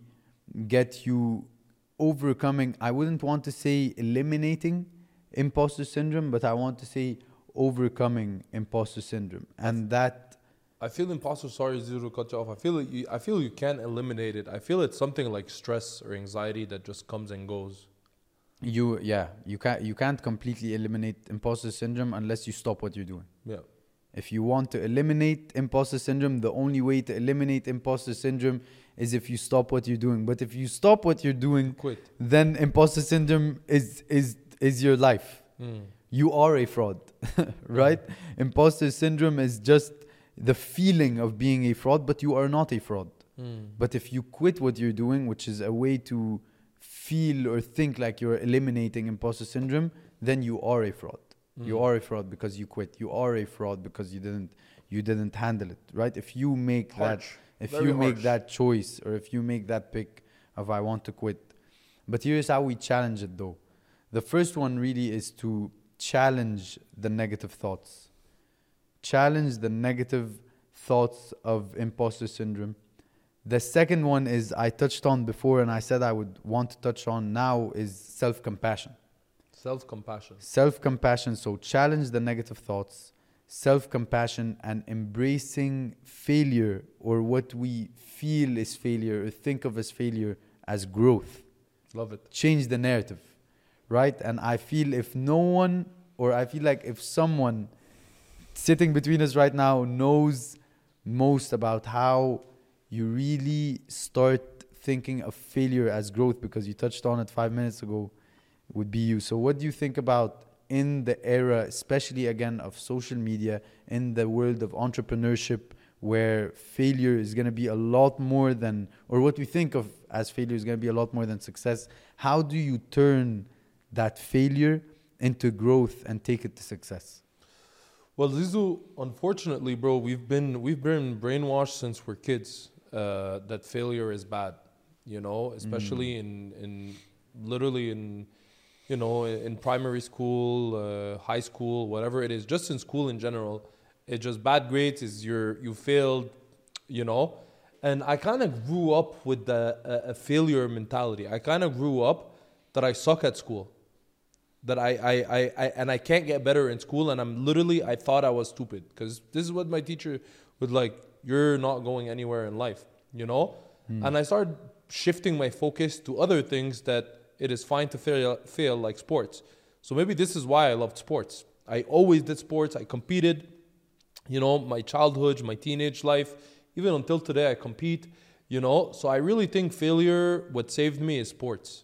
get you overcoming. I wouldn't want to say eliminating imposter syndrome, but I want to say overcoming imposter syndrome. And that I feel imposter, sorry, zero cut you off. I feel like you, I feel you can't eliminate it. I feel it's something like stress or anxiety that just comes and goes. you, yeah, you can't you can't completely eliminate imposter syndrome unless you stop what you're doing. Yeah. If you want to eliminate imposter syndrome, the only way to eliminate imposter syndrome is if you stop what you're doing. But if you stop what you're doing, Quit. then imposter syndrome is is is your life. Mm. You are a fraud, right? Imposter syndrome is just the feeling of being a fraud, but you are not a fraud. Mm. But if you quit what you're doing, which is a way to feel or think like you're eliminating imposter syndrome, then you are a fraud. Mm. You are a fraud because you quit. You are a fraud because you didn't you didn't handle it, right? If you make that Harsh. if Very you make harsh. that choice, or if you make that pick of I want to quit. But here's how we challenge it though. The first one really is to challenge the negative thoughts. Challenge the negative thoughts of imposter syndrome. The second one is I touched on before and I said I would want to touch on now is self-compassion. Self-compassion. Self-compassion, so challenge the negative thoughts, self-compassion, and embracing failure, or what we feel is failure or think of as failure, as growth. Love it. Change the narrative, right? And I feel if no one, or I feel like if someone sitting between us right now knows most about how you really start thinking of failure as growth, because you touched on it five minutes ago, would be you. So what do you think about in the era, especially again of social media, in the world of entrepreneurship, where failure is going to be a lot more than, or what we think of as failure is going to be a lot more than success? How do you turn that failure into growth and take it to success? Well, Zizu, unfortunately, bro, we've been we've been brainwashed since we're kids uh, that failure is bad. You know, especially mm. in in literally in you know in primary school, uh, high school, whatever it is, just in school in general. It's just bad grades is you're you failed, you know. And I kind of grew up with the uh, a failure mentality. I kind of grew up that I suck at school. That I, I, I, I, and I can't get better in school, and I'm literally, I thought I was stupid, because this is what my teacher would like, you're not going anywhere in life, you know? Mm. And I started shifting my focus to other things that it is fine to fail, fail, like sports. So maybe this is why I loved sports. I always did sports, I competed, you know, my childhood, my teenage life, even until today I compete, you know? So I really think failure, what saved me is sports,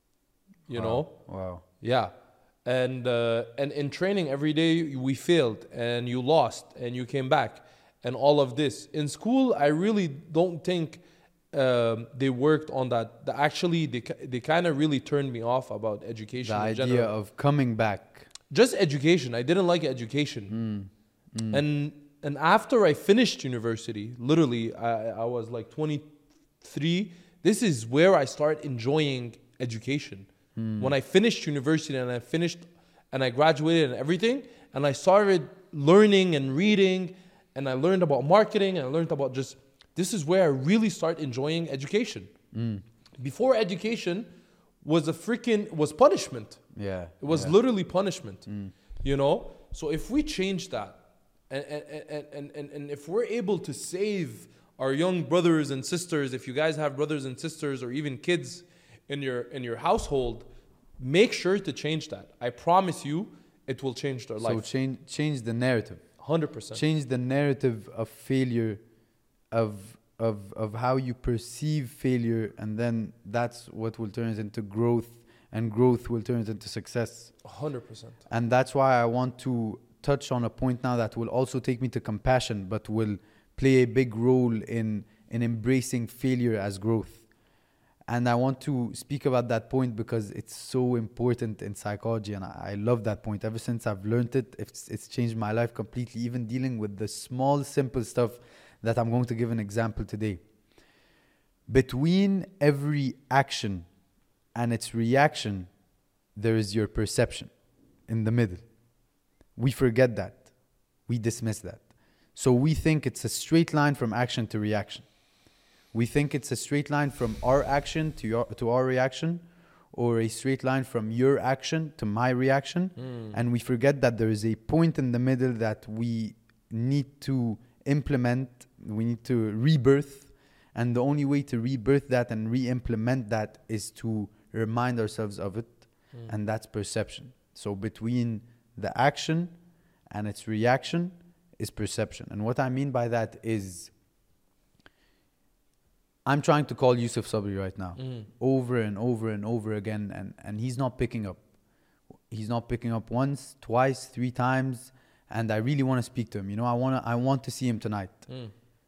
you wow. know? Wow. Yeah. And uh, and in training every day we failed and you lost and you came back and all of this. In school, I really don't think um, they worked on that. The, actually, they they kind of really turned me off about education. The in idea general. of coming back. Just education. I didn't like education. Mm. Mm. And and after I finished university, literally, I, I was like twenty-three. This is where I start enjoying education. Mm. When I finished university and I finished and I graduated and everything, and I started learning and reading, and I learned about marketing, and I learned about just, this is where I really start enjoying education. Mm. Before, education was a freaking, was punishment. Yeah. It was yeah. literally punishment, mm. you know? So if we change that, and, and, and, and, and if we're able to save our young brothers and sisters, if you guys have brothers and sisters or even kids in your in your household, make sure to change that. I promise you, it will change their life. So change change the narrative. one hundred percent. Change the narrative of failure, of of of how you perceive failure, and then that's what will turn it into growth, and growth will turn it into success. one hundred percent. And that's why I want to touch on a point now that will also take me to compassion, but will play a big role in in embracing failure as growth. And I want to speak about that point because it's so important in psychology, and I, I love that point. Ever since I've learned it, it's, it's changed my life completely, even dealing with the small, simple stuff that I'm going to give an example today. Between every action and its reaction, there is your perception in the middle. We forget that. We dismiss that. So we think it's a straight line from action to reaction. We think it's a straight line from our action to your to our reaction, or a straight line from your action to my reaction. Mm. And we forget that there is a point in the middle that we need to implement, we need to rebirth. And the only way to rebirth that and re-implement that is to remind ourselves of it. Mm. And that's perception. So between the action and its reaction is perception. And what I mean by that is, I'm trying to call Yusuf Sabri right now, Mm. over and over and over again, and, and he's not picking up. He's not picking up once, twice, three times, and I really want to speak to him. You know, I want to I want to see him tonight. Mm.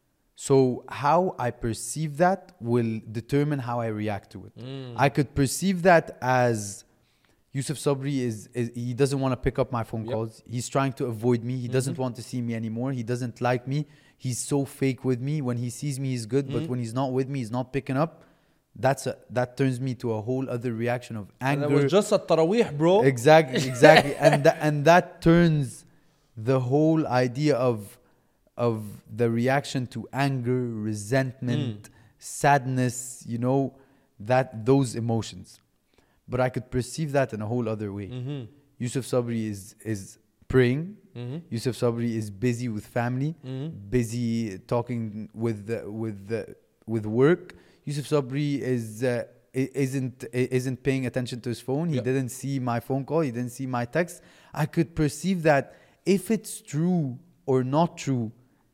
So how I perceive that will determine how I react to it. Mm. I could perceive that as Yusuf Sabri is, is he doesn't want to pick up my phone Yep. calls. He's trying to avoid me. He doesn't Mhm. want to see me anymore. He doesn't like me. He's so fake with me. When he sees me, he's good, but Mhm. when he's not with me, he's not picking up. That's a, that turns me to a whole other reaction of And anger. it was just a tarawih, bro. Exactly, exactly, and that and that turns the whole idea of of the reaction to anger, resentment, Mm. sadness. You know, that those emotions. But I could perceive that in a whole other way. Mm-hmm. Yusuf Sabri is is praying. Mm-hmm. Yusuf Sabri is busy with family, Mm-hmm. busy talking with the, with the, with work. Yusuf Sabri is uh, i- isn't i- isn't paying attention to his phone. He Yeah. didn't see my phone call. He didn't see my text. I could perceive that if it's true or not true,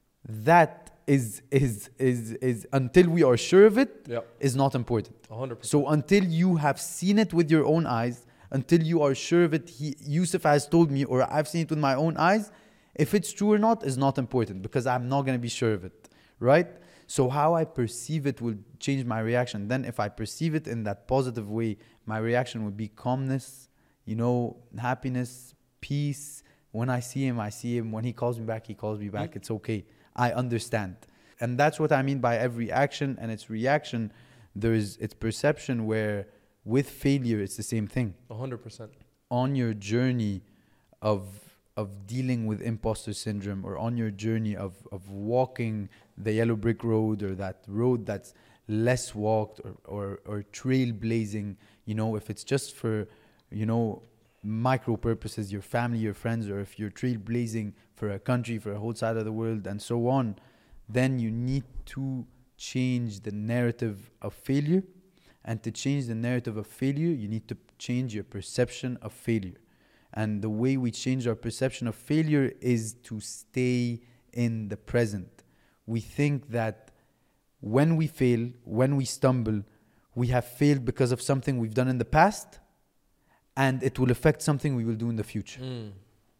that is is is is until we are sure of it, Yeah. is not important. one hundred percent. So until you have seen it with your own eyes, until you are sure of it, he, Yusuf has told me, or I've seen it with my own eyes, if it's true or not is not important, because I'm not going to be sure of it, right? So how I perceive it will change my reaction. Then if I perceive it in that positive way, my reaction would be calmness, you know, happiness, peace. When I see him, I see him. When he calls me back, he calls me back. It's okay. I understand. And that's what I mean by every action and its reaction. There is its perception, where with failure, it's the same thing. one hundred percent. On your journey of of dealing with imposter syndrome, or on your journey of, of walking the yellow brick road, or that road that's less walked, or, or, or trailblazing, you know, if it's just for, you know, micro purposes, your family, your friends, or if you're trailblazing for a country, for a whole side of the world, and so on, then you need to change the narrative of failure. And to change the narrative of failure, you need to change your perception of failure. And the way we change our perception of failure is to stay in the present. We think that when we fail, when we stumble, we have failed because of something we've done in the past, and it will affect something we will do in the future. Mm.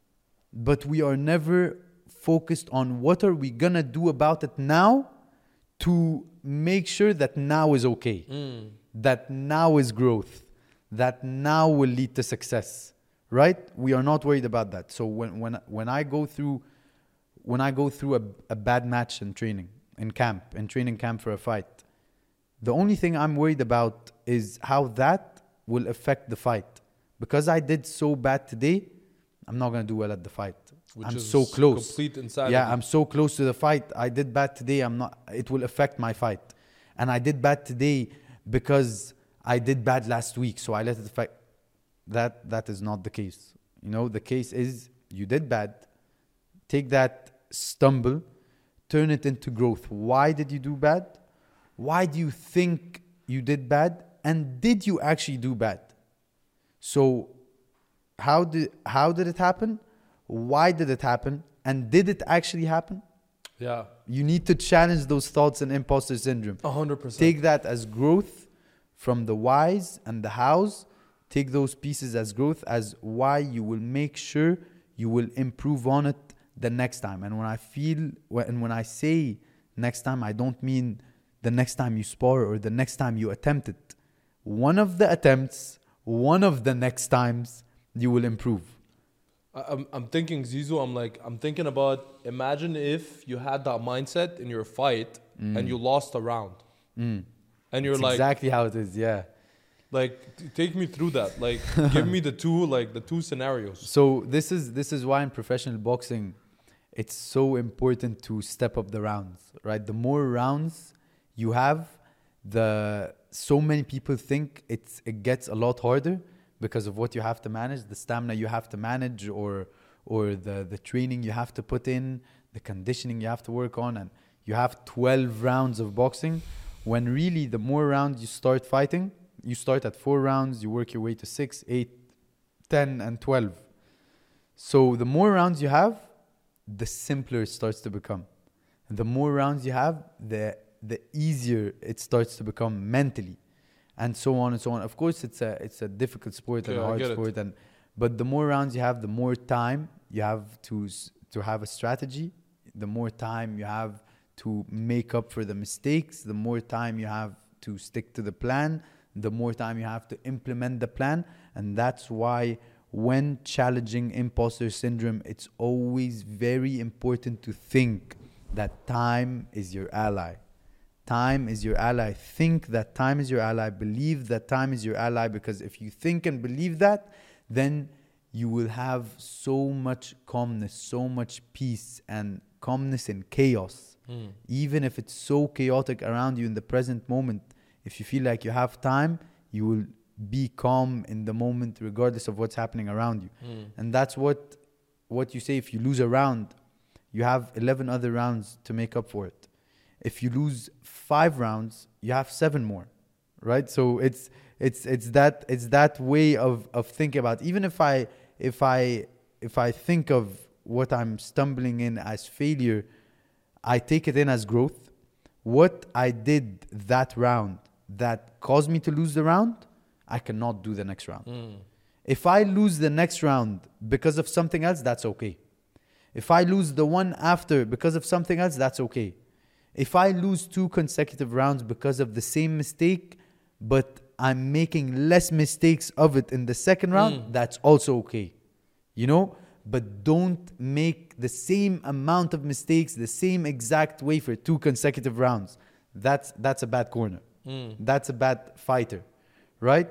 But we are never focused on what are we gonna do about it now to make sure that now is okay, Mm. that now is growth, that now will lead to success, right? We are not worried about that. So when when when I go through when I go through a, a bad match in training, in camp, in training camp for a fight, the only thing I'm worried about is how that will affect the fight. Because I did so bad today, I'm not gonna do well at the fight. Which I'm is so close. Complete insanity. Yeah, I'm so close to the fight. I did bad today. I'm not. It will affect my fight, and I did bad today because I did bad last week. So I let it affect. That that is not the case. You know, the case is you did bad. Take that stumble, turn it into growth. Why did you do bad? Why do you think you did bad? And did you actually do bad? So how did how did it happen? Why did it happen? And did it actually happen? Yeah. You need to challenge those thoughts and imposter syndrome. one hundred percent. Take that as growth from the whys and the hows. Take those pieces as growth, as why you will make sure you will improve on it the next time. And when I feel, and when I say next time, I don't mean the next time you spar or the next time you attempt it. One of the attempts, one of the next times, you will improve. I- I'm, I'm thinking, Zizu, I'm like, I'm thinking about, imagine if you had that mindset in your fight and you lost a round. Mm. And you're It's like, exactly how it is, yeah. Like, t- take me through that. Like, give me the two, like the two scenarios. So this is this is why in professional boxing, it's so important to step up the rounds, right? The more rounds you have, the so many people think it's it gets a lot harder because of what you have to manage, the stamina you have to manage, or or the the training you have to put in, the conditioning you have to work on, and you have twelve rounds of boxing. When really the more rounds you start fighting, you start at four rounds, you work your way to six, eight, ten, and twelve. So the more rounds you have, the simpler it starts to become. The more rounds you have, the the easier it starts to become mentally, and so on and so on. Of course, it's a it's a difficult sport and Okay, a I hard get it. sport, and but the more rounds you have, the more time you have to s- to have a strategy. The more time you have to make up for the mistakes, the more time you have to stick to the plan, the more time you have to implement the plan. And that's why when challenging imposter syndrome, it's always very important to think that time is your ally. Time is your ally. Think that time is your ally. Believe that time is your ally, because if you think and believe that, then you will have so much calmness, so much peace, and calmness in chaos. Mm. Even if it's so chaotic around you in the present moment, if you feel like you have time, you will be calm in the moment regardless of what's happening around you. Mm. And that's what what you say. If you lose a round, you have eleven other rounds to make up for it. If you lose five rounds, you have seven more, right? So it's it's it's that it's that way of of thinking about. Even if I if I if I think of what I'm stumbling in as failure, I take it in as growth. What I did that round that caused me to lose the round, I cannot do the next round. Mm. If I lose the next round because of something else, that's okay. If I lose the one after because of something else, that's okay. If I lose two consecutive rounds because of the same mistake, but I'm making less mistakes of it in the second round, Mm. that's also okay. You know? But don't make the same amount of mistakes the same exact way for two consecutive rounds. That's that's a bad corner. Mm. That's a bad fighter, right?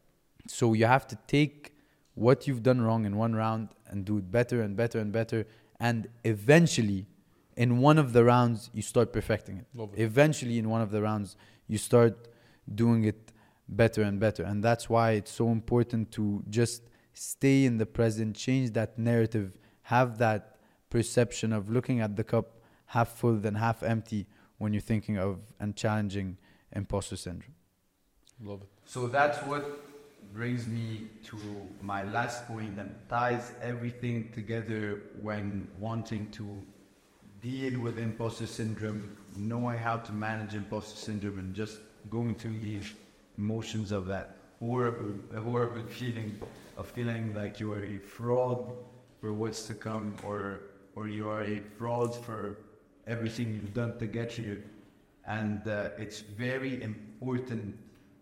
So you have to take what you've done wrong in one round and do it better and better and better. And eventually, in one of the rounds, you start perfecting it. Love it. Eventually, in one of the rounds, you start doing it better and better. And that's why it's so important to just stay in the present, change that narrative, have that perception of looking at the cup half full than half empty when you're thinking of and challenging imposter syndrome. Love it. So that's what brings me to my last point and ties everything together when wanting to deal with imposter syndrome, knowing how to manage imposter syndrome, and just going through the emotions of that horrible, horrible feeling of feeling like you are a fraud for what's to come, or or you are a fraud for everything you've done to get here. And uh, it's very important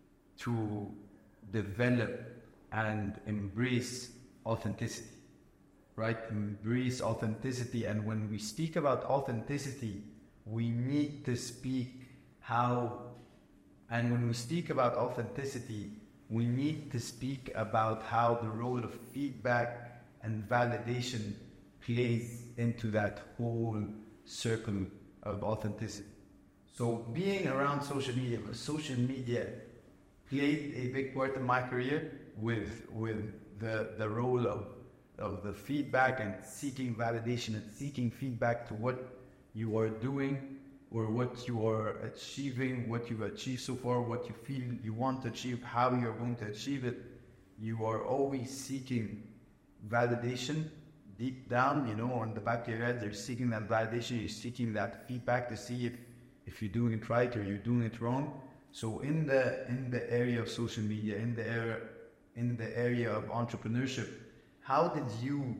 to develop and embrace authenticity, right? Embrace authenticity. And when we speak about authenticity, we need to speak how, and when we speak about authenticity, we need to speak about how the role of feedback and validation plays into that whole circle of authenticity. So being around social media, social media played a big part in my career with with the, the role of, of the feedback and seeking validation and seeking feedback to what you are doing or what you are achieving, what you've achieved so far, what you feel you want to achieve, how you're going to achieve it. You are always seeking validation deep down, you know, on the back of your head. You're seeking that validation, you're seeking that feedback to see if, if you're doing it right or you're doing it wrong. So in the in the area of social media, in the area in the area of entrepreneurship, how did you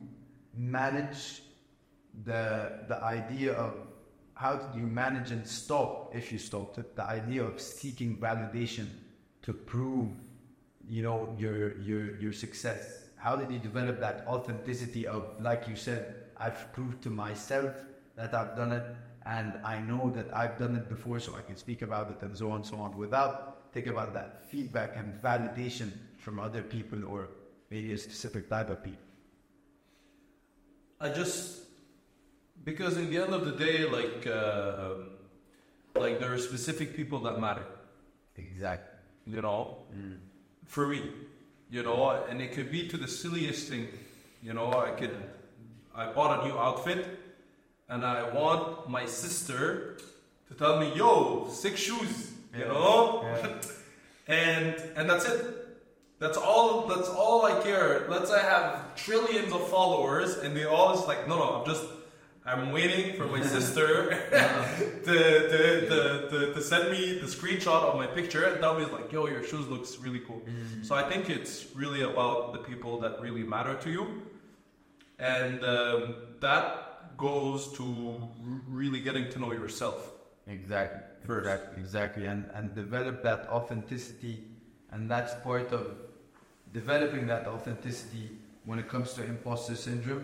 manage the the idea of how did you manage and stop, if you stopped it, the idea of seeking validation to prove, you know, your your your success? How did you develop that authenticity of, like you said, I've proved to myself that I've done it, and I know that I've done it before, so I can speak about it, and so on and so on, without think about that feedback and validation from other people or maybe a specific type of people? I just because in the end of the day, like uh, um, like there are specific people that matter. Exactly. You know, Mm. for me, you know, and it could be to the silliest thing. You know, I could I bought a new outfit, and I want my sister to tell me, "Yo, sick shoes," you Yeah. know, Yeah. and and that's it. That's all. That's all I care. Let's say I have trillions of followers, and they all is like, no, no. I'm just, I'm waiting for my sister to, to, to, to to send me the screenshot of my picture and tell me like, yo, your shoes looks really cool. Mm. So I think it's really about the people that really matter to you, and um, that goes to r- really getting to know yourself. Exactly. First. Exactly. Exactly. And and develop that authenticity, and that's part of developing that authenticity when it comes to imposter syndrome.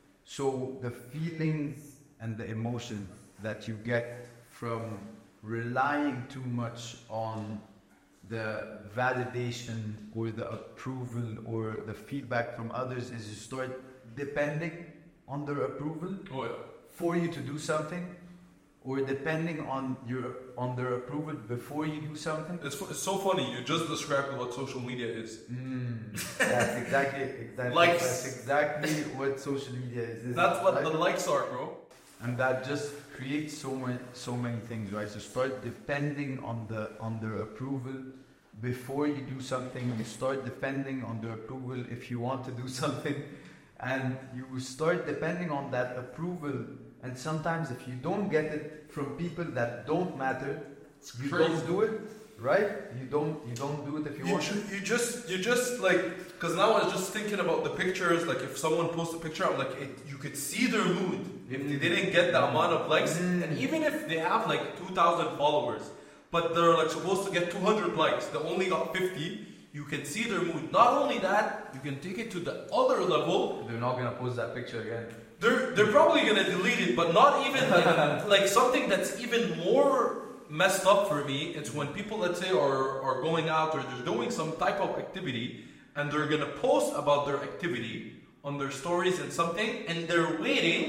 So the feelings and the emotions that you get from relying too much on the validation or the approval or the feedback from others is you start depending on their approval Oh yeah. for you to do something, or depending on your on their approval before you do something. It's, fu- it's so funny. You just described what social media is. Mm, that's exactly exactly Likes. that's exactly what social media is. isn't That's it? what Right? the likes are, bro. And that just creates so many so many things, right? So start depending on the on their approval before you do something. You start depending on their approval if you want to do something, and you start depending on that approval. And sometimes if you don't get it from people that don't matter, It's you crazy. don't do it, right? You don't you don't do it if you, You, want ju- to. you just you just like because now I was just thinking about the pictures. Like if someone posts a picture, I'm like, it, you could see their mood if they didn't get the amount of likes, Mm. and even if they have like two thousand followers, but they're like supposed to get two hundred likes, they only got fifty. You can see their mood. Not only that, you can take it to the other level. They're not gonna post that picture again. They're they're probably gonna delete it, but not even like, like something that's even more messed up for me. It's when people, let's say, are are going out or they're doing some type of activity, and they're gonna post about their activity on their stories and something, and they're waiting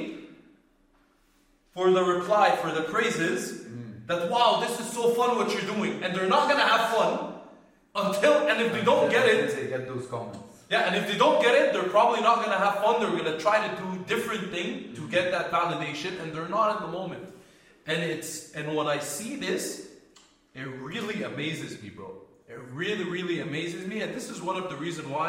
for the reply, for the praises. That wow, this is so fun what you're doing, and they're not gonna have fun until and if they don't get it. They get those comments. Yeah, and if they don't get it, they're probably not gonna have fun. They're gonna try to do different thing to get that validation, and they're not in the moment. And it's and when I see this, it really amazes me, bro. It really, really amazes me, and this is one of the reasons why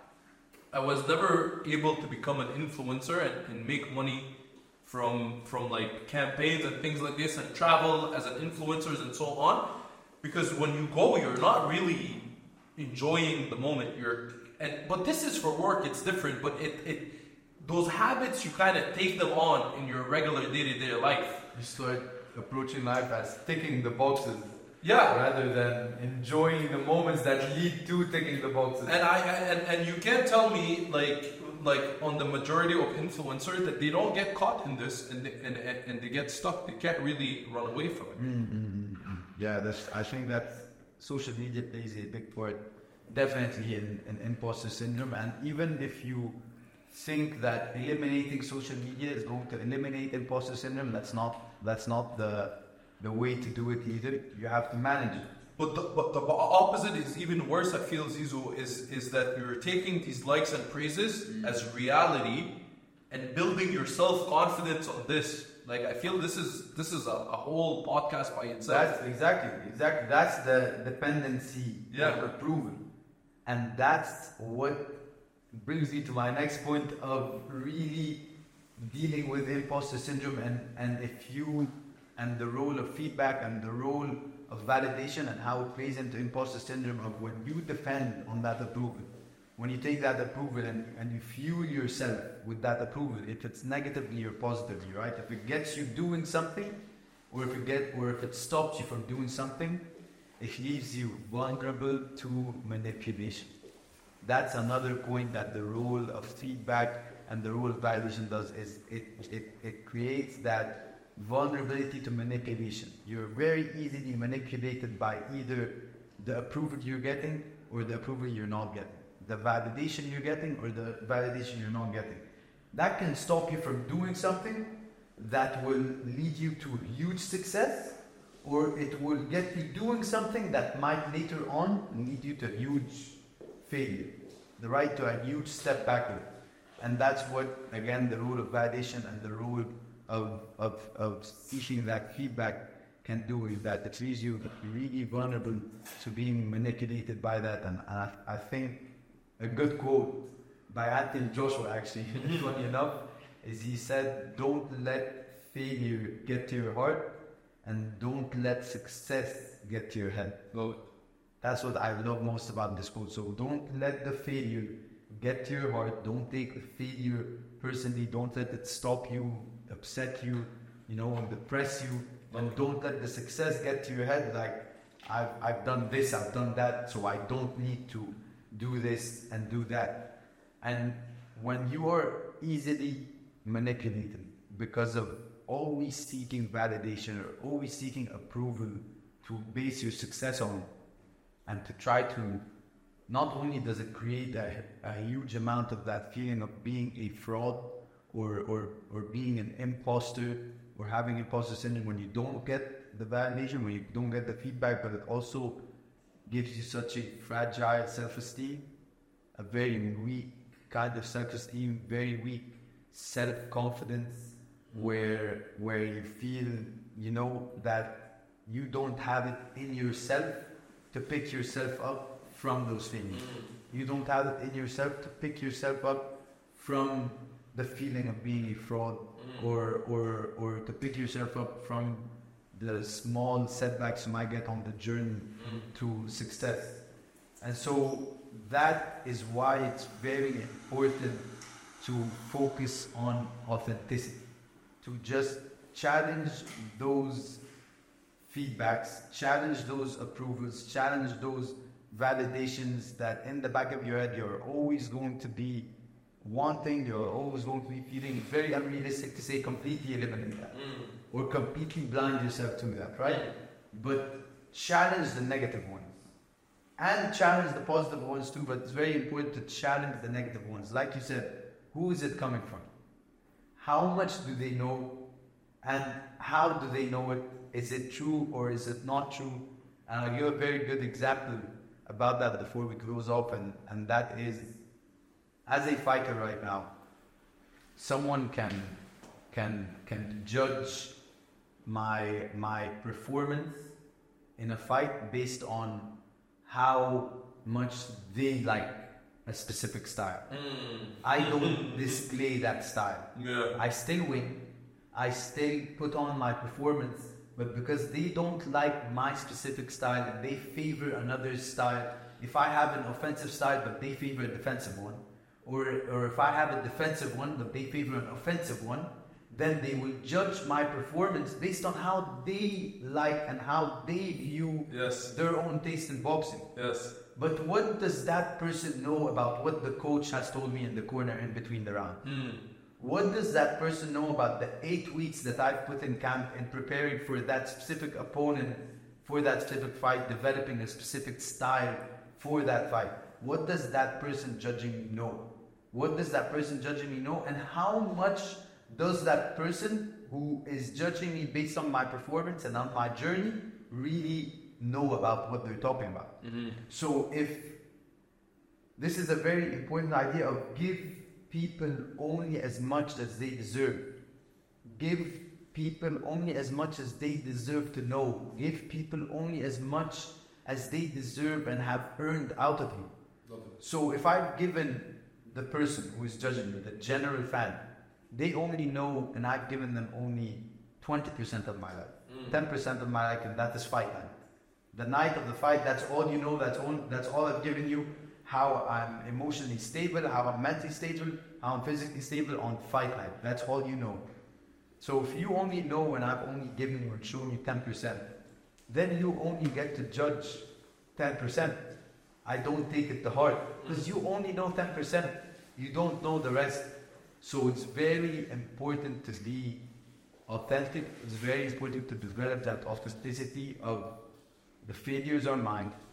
I was never able to become an influencer and, and make money from from like campaigns and things like this, and travel as an influencer and so on. Because when you go, you're not really enjoying the moment. You're and but this is for work. It's different. But it it those habits you kind of take them on in your regular day to day life. You start approaching life as ticking the boxes Yeah. rather than enjoying the moments that lead to ticking the boxes. And I and, and you can't tell me like like on the majority of influencers that they don't get caught in this and they, and, and and they get stuck. They can't really run away from it. Yeah, that's. I think that social media plays a big part, definitely in, in imposter syndrome. And even if you think that eliminating social media is going to eliminate imposter syndrome, that's not that's not the the way to do it either. You have to manage it. But the, but the opposite is even worse. I feel, Zizu, is is that you're taking these likes and praises as reality and building your self confidence on this. Like I feel this is this is a, a whole podcast by itself. That's exactly exactly. That's the dependency Yeah. of approval, and that's what brings me to my next point of really dealing with imposter syndrome and and if you and the role of feedback and the role of validation and how it plays into imposter syndrome of when you depend on that approval. When you take that approval and, and you fuel yourself with that approval, if it's negatively or positively, right? If it gets you doing something, or if it get or if it stops you from doing something, it leaves you vulnerable to manipulation. That's another point that the role of feedback and the role of validation does is it it, it creates that vulnerability to manipulation. You're very easily manipulated by either the approval you're getting or the approval you're not getting, the validation you're getting or the validation you're not getting. That can stop you from doing something that will lead you to huge success, or it will get you doing something that might later on lead you to huge failure, the right to a huge step backward. And that's what, again, the role of validation and the role of, of, of seeking that feedback can do, is that it leaves you really vulnerable to being manipulated by that. And, and I, I think a good quote by Anthony Joshua, actually, funny enough, is he said, don't let failure get to your heart, and don't let success get to your head. Love it. That's what I love most about this quote. So don't let the failure get to your heart. Don't take the failure personally. Don't let it stop you, upset you, you know, depress you. And don't let the success get to your head like, I've, I've done this, I've done that, so I don't need to do this and do that. And when you are easily manipulated because of always seeking validation or always seeking approval to base your success on, and to try to, not only does it create a, a huge amount of that feeling of being a fraud or, or, or being an imposter or having imposter syndrome when you don't get the validation, when you don't get the feedback, but it also gives you such a fragile self-esteem, a very weak kind of self-esteem, very weak self-confidence, where where you feel, you know, that you don't have it in yourself to pick yourself up from those failures. You don't have it in yourself to pick yourself up from the feeling of being a fraud, or or or to pick yourself up from the small setbacks you might get on the journey to success. And so that is why it's very important to focus on authenticity, to just challenge those feedbacks, challenge those approvals, challenge those validations that in the back of your head you're always going to be wanting, you're always going to be feeling. It's very unrealistic to say completely eliminate that, mm. or completely blind yourself to that, right? Mm. But challenge the negative ones. And challenge the positive ones too, but it's very important to challenge the negative ones. Like you said, who is it coming from? How much do they know? And how do they know it? Is it true or is it not true? And I'll give a very good example about that before we close off, and, and that is, as a fighter right now, someone can can can judge my my performance in a fight based on how much they like a specific style. Mm. I don't display that style. Yeah. I still win. I still put on my performance, but because they don't like my specific style and they favor another style, if I have an offensive style but they favor a defensive one, or or if I have a defensive one but they favor an offensive one, then they will judge my performance based on how they like and how they view yes. their own taste in boxing. Yes. But what does that person know about what the coach has told me in the corner in between the round? Mm. What does that person know about the eight weeks that I've put in camp in preparing for that specific opponent, for that specific fight, developing a specific style for that fight? What does that person judging me know? What does that person judging me know? And how much does that person who is judging me based on my performance and on my journey really know about what they're talking about? Mm-hmm. So if this is a very important idea of give people only as much as they deserve. Give people only as much as they deserve to know. Give people only as much as they deserve and have earned out of you. So if I've given the person who is judging me, the general fan, they only know, and I've given them only twenty percent of my life, mm. ten percent of my life, and that is fight night. The night of the fight, that's all you know, that's all, that's all I've given you. How I'm emotionally stable, how I'm mentally stable, how I'm physically stable on fight night. That's all you know. So if you only know and I've only given you or shown you ten percent, then you only get to judge ten percent. I don't take it to heart because you only know ten percent. You don't know the rest. So it's very important to be authentic. It's very important to develop that authenticity of the failures are mine,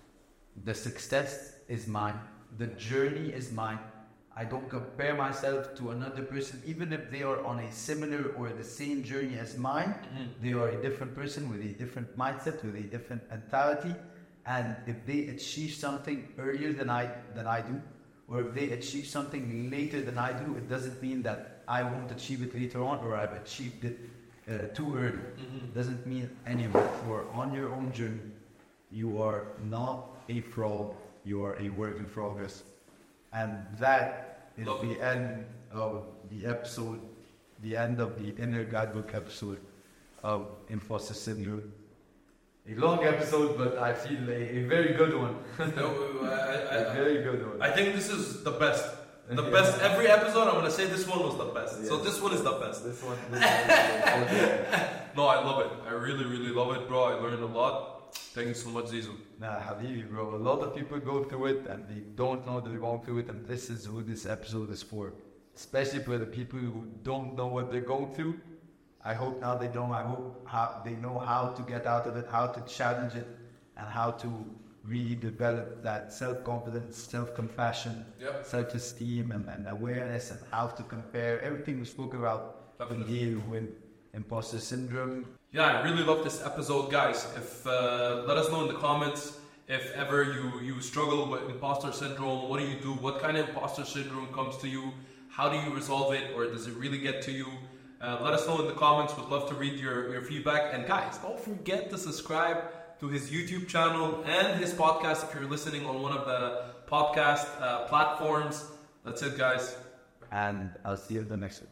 The success is mine. The journey is mine. I don't compare myself to another person, even if they are on a similar or the same journey as mine. Mm. They are a different person with a different mindset, with a different mentality. And if they achieve something earlier than I than I do, or if they achieve something later than I do, it doesn't mean that I won't achieve it later on, or I've achieved it uh, too early. Mm-hmm. It doesn't mean anymore. For on your own journey, you are not a fraud. You are a work in progress. And that is Love the end of the episode, the end of the Inner Guidebook episode of Imposter Syndrome. A long episode, but I feel a, a very good one. No, I, I, A very good one. I think this is the best. The Yeah. best. Every episode, I'm gonna say this one was the best. So Yes. this one is the best. This one. This one No, I love it. I really, really love it, bro. I learned a lot. Thank you so much, Zizou. Nah, Habibi, bro. A lot of people go through it and they don't know they're going through it, and this is who this episode is for. Especially for the people who don't know what they're going through. I hope now they don't. I hope how they know how to get out of it, how to challenge it, and how to really develop that self-confidence, self-compassion, Yep. self-esteem, and, and awareness, and how to compare everything we spoke about with Definitely. you, with imposter syndrome. Yeah, I really love this episode, guys. If uh, let us know in the comments if ever you you struggle with imposter syndrome. What do you do? What kind of imposter syndrome comes to you? How do you resolve it, or does it really get to you? Uh, let us know in the comments. We'd love to read your, your feedback. And guys, don't forget to subscribe to his YouTube channel and his podcast if you're listening on one of the podcast uh, platforms. That's it, guys. And I'll see you in the next one.